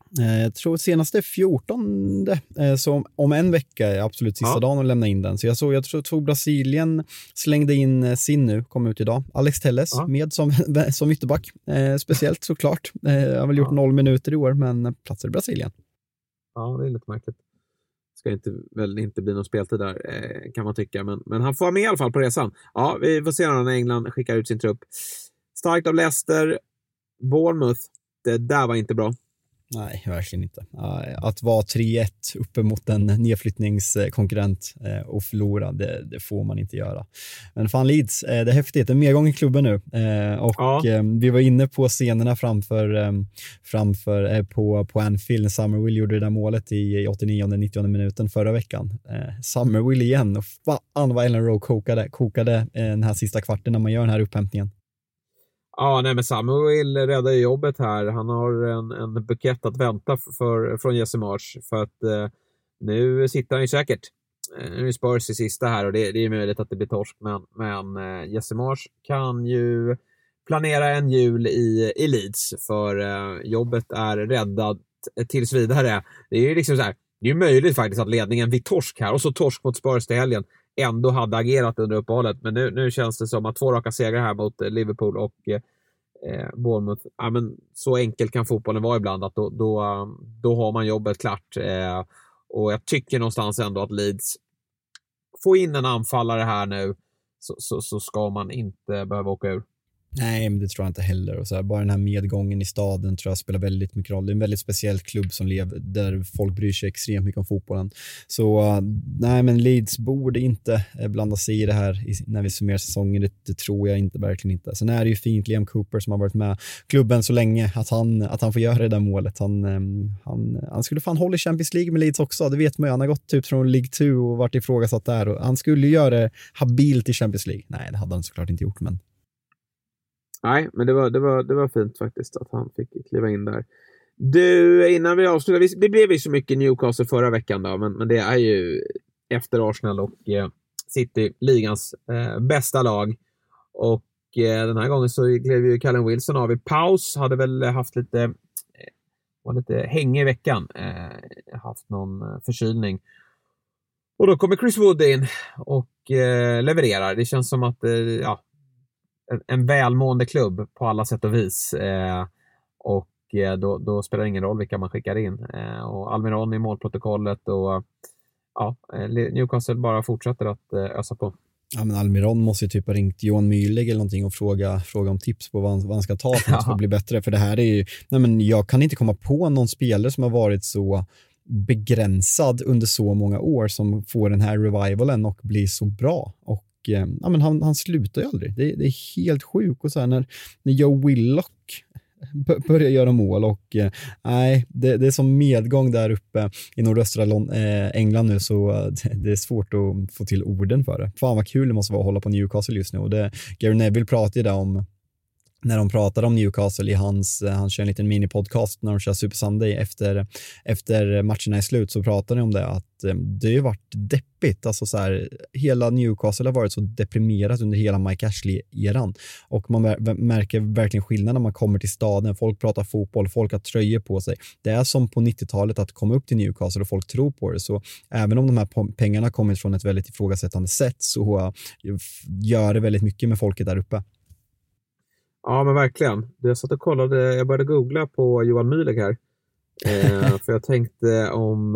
Jag tror senaste 14, så om en vecka är absolut sista dagen att lämna in den. Så jag tror Brasilien slängde in sin nu, kom ut idag. Alex Telles med som ytterback. Speciellt såklart. Jag har väl gjort 0 minuter i år, men platsar i Brasilien. Ja, det är lite märkligt. Ska väl inte bli någon speltid där, kan man tycka. Men han får vara med i alla fall på resan. Ja, vi får se när England skickar ut sin trupp. Starkt av Leicester. Bournemouth, det där var inte bra. Nej, verkligen inte. Att vara 3-1 uppe mot en nedflyttningskonkurrent och förlora, det får man inte göra. Men fan Leeds, det är häftigt. Det är medgång i klubben nu. Vi var inne på scenerna framför på Anfield när Summerville gjorde det där målet i 89-90 minuten förra veckan. Summerville igen. Och fan vad Ellen Rowe kokade den här sista kvarten när man gör den här upphämtningen. Ja, nej, men Samuel räddar ju jobbet här. Han har en bukett att vänta från Jesse Marsch. För att nu sitter han ju säkert. Nu är Spurs i sista här och det är möjligt att det blir torsk. Men Jesse Marsch kan ju planera en jul i Leeds. För jobbet är räddat tills vidare. Det är ju liksom så här. Det är ju möjligt faktiskt att ledningen vid torsk här och så torsk mot Spurs till helgen ändå hade agerat under uppehållet. Men nu känns det som att 2 raka segrar här mot Liverpool och Bournemouth. Ja, men så enkelt kan fotbollen vara ibland att då har man jobbet klart. Och jag tycker någonstans ändå att Leeds får in en anfallare här nu så ska man inte behöva åka ur. Nej, men det tror jag inte heller. Och så här, bara den här medgången i staden tror jag spelar väldigt mycket roll. Det är en väldigt speciell klubb som lever där folk bryr sig extremt mycket om fotbollen. Så nej, men Leeds borde inte blanda sig i det här när vi summerar säsongen. Det tror jag inte, verkligen inte. Sen är det ju fint Liam Cooper som har varit med klubben så länge att han får göra det där målet. Han skulle fan hålla i Champions League med Leeds också. Det vet man ju. Han har gått typ från League 2 och varit ifrågasatt där. Och han skulle göra det habilt i Champions League. Nej, det hade han såklart inte gjort, men nej, men det var fint faktiskt att han fick kliva in där. Du, innan vi avslutar, det blev ju så mycket Newcastle förra veckan då, men det är ju efter Arsenal och City ligans bästa lag. Och den här gången så klev ju Callum Wilson av i paus, hade väl haft lite häng i veckan, haft någon förkylning. Och då kommer Chris Wood in och levererar. Det känns som att en välmående klubb på alla sätt och vis. Och då spelar det ingen roll vilka man skickar in. Och Almiron i målprotokollet och Newcastle bara fortsätter att ösa på. Ja, men Almiron måste ju typ ha ringt Johan Mühlegg eller någonting och fråga om tips på vad han ska ta för att bli bättre. För det här är ju, jag kan inte komma på någon spelare som har varit så begränsad under så många år som får den här revivalen och blir så bra. Och men han slutar ju aldrig. Det är helt sjukt. Och så här, när Joe Willock börjar göra mål och det är som medgång där uppe i nordöstra England nu, så det är svårt att få till orden för det. Fan vad kul det måste vara att hålla på Newcastle just nu. Och Gary Neville pratade ju där om, när de pratade om Newcastle han kör en liten mini-podcast när de kör Super Sunday efter matcherna är slut, så pratade de om det, att det har varit deppigt. Alltså så här, hela Newcastle har varit så deprimerat under hela Mike Ashley-eran. Och man märker verkligen skillnad när man kommer till staden. Folk pratar fotboll, folk har tröjor på sig. Det är som på 90-talet att komma upp till Newcastle och folk tror på det. Så även om de här pengarna kommit från ett väldigt ifrågasättande sätt, så gör det väldigt mycket med folket där uppe. Ja, men verkligen. Jag satt och kollade, jag började googla på Johan Mühlegg här. För jag tänkte om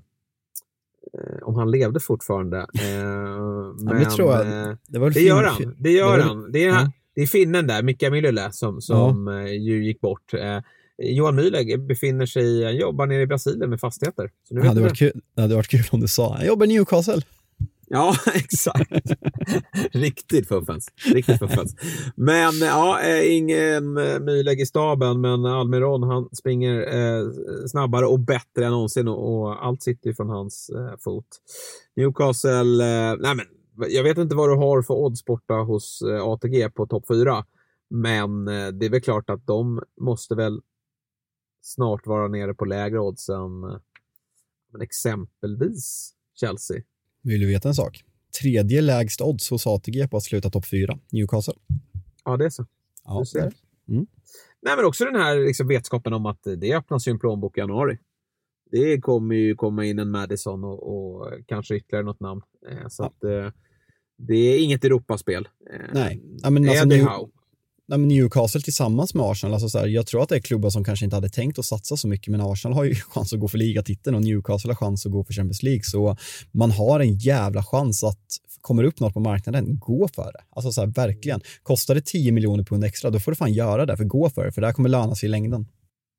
han levde fortfarande. Men det tror jag. Det gör han. Det är finnen där, Mika Myllylä, som ju gick bort. Johan Mühlegg befinner sig, jobbar nere i Brasilien med fastigheter. Så det hade varit kul om du sa, han jobbar i Newcastle. Ja, exakt. Riktigt fuffens. Men ingen Mühlegg i staben, men Almiron, han springer snabbare och bättre än någonsin och allt sitter från hans fot. Newcastle, jag vet inte vad du har för odds borta hos ATG på topp 4, men det är väl klart att de måste väl snart vara nere på lägre odds än exempelvis Chelsea. Vill du veta en sak? 3:e lägst odds hos ATG på att sluta topp 4, Newcastle. Ja, det är så. Ja, Nej, men också den här liksom vetskapen om att det öppnas ju en plånbok i januari. Det kommer ju komma in en Madison och kanske ytterligare något namn. Så att det är inget Europaspel. Nej, men alltså Newcastle tillsammans med Arsenal, alltså så här, jag tror att det är klubbar som kanske inte hade tänkt att satsa så mycket, men Arsenal har ju chans att gå för ligatiteln och Newcastle har chans att gå för Champions League, så man har en jävla chans att kommer upp något på marknaden, gå för det. Alltså så här, verkligen. Kostar det 10 miljoner pund extra, då får du fan göra det, för gå för det, för det här kommer löna sig i längden.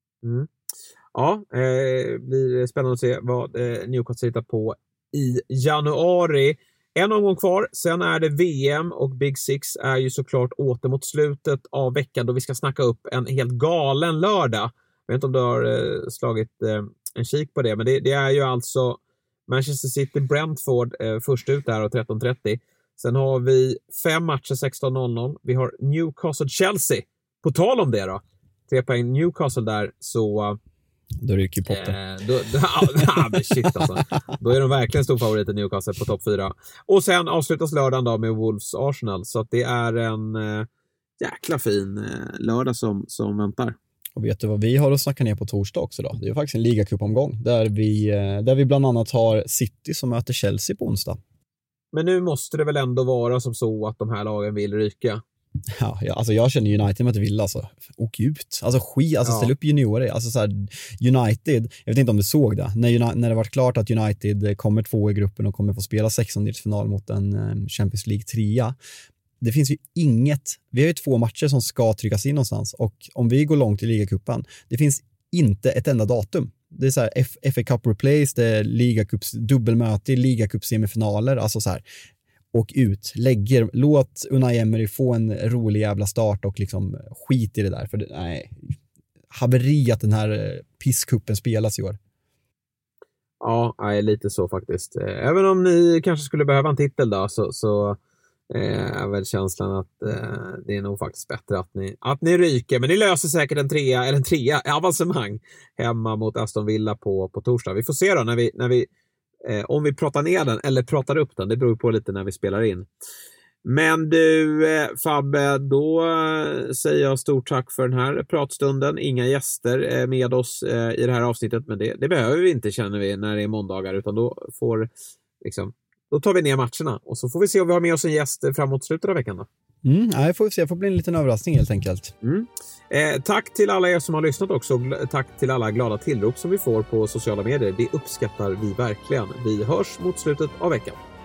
Ja, blir spännande att se vad Newcastle hittar på i januari. En omgång kvar, sen är det VM och Big Six är ju såklart åter mot slutet av veckan då vi ska snacka upp en helt galen lördag. Jag vet inte om du har slagit en kik på det, men det är ju alltså Manchester City-Brentford först ut där och 13.30. Sen har vi 5 matcher 16.00. Vi har Newcastle-Chelsea. På tal om det då, 3 poäng Newcastle där, så då ryker potten. Men shit alltså. Då är de verkligen stor favorit i Newcastle på topp 4. Och sen avslutas lördagen då med Wolves Arsenal. Så att det är en jäkla fin lördag som väntar. Och vet du vad vi har att snacka ner på torsdag också då? Det är faktiskt en ligacupomgång där vi bland annat har City som möter Chelsea på onsdag. Men nu måste det väl ändå vara som så att de här lagen vill ryka. Ja, alltså jag känner United med att Villa, alltså åk ut, alltså ställ upp juniorer, alltså så här, United, jag vet inte om du såg det när det var klart att United kommer 2 i gruppen och kommer få spela 16-delsfinal mot en Champions League 3. Det finns ju vi har ju 2 matcher som ska tryckas in någonstans, och om vi går långt i ligacupen, det finns inte ett enda datum. Det är så här FA Cup replays, det är ligacups dubbelmöte, ligacups semifinaler, alltså så här. Och låt Unai Emery få en rolig jävla start och liksom skit i det där, för haveri att den här pisskuppen spelas i år. Ja, lite så faktiskt. Även om ni kanske skulle behöva en titel då, så är väl känslan att det är nog faktiskt bättre att ni ryker, men ni löser säkert en trea avancemang hemma mot Aston Villa på torsdag. Vi får se då när vi om vi pratar ner den eller pratar upp den, det beror på lite när vi spelar in. Men du Fabbe, då säger jag stort tack för den här pratstunden. Inga gäster med oss i det här avsnittet, men det behöver vi inte, känner vi, när det är måndagar, utan då tar vi ner matcherna och så får vi se om vi har med oss en gäst framåt slutet av veckan då. Jag får se, det får bli en liten överraskning helt enkelt. Tack till alla er som har lyssnat också. Tack till alla glada tillrop som vi får på sociala medier. Det uppskattar vi verkligen. Vi hörs mot slutet av veckan.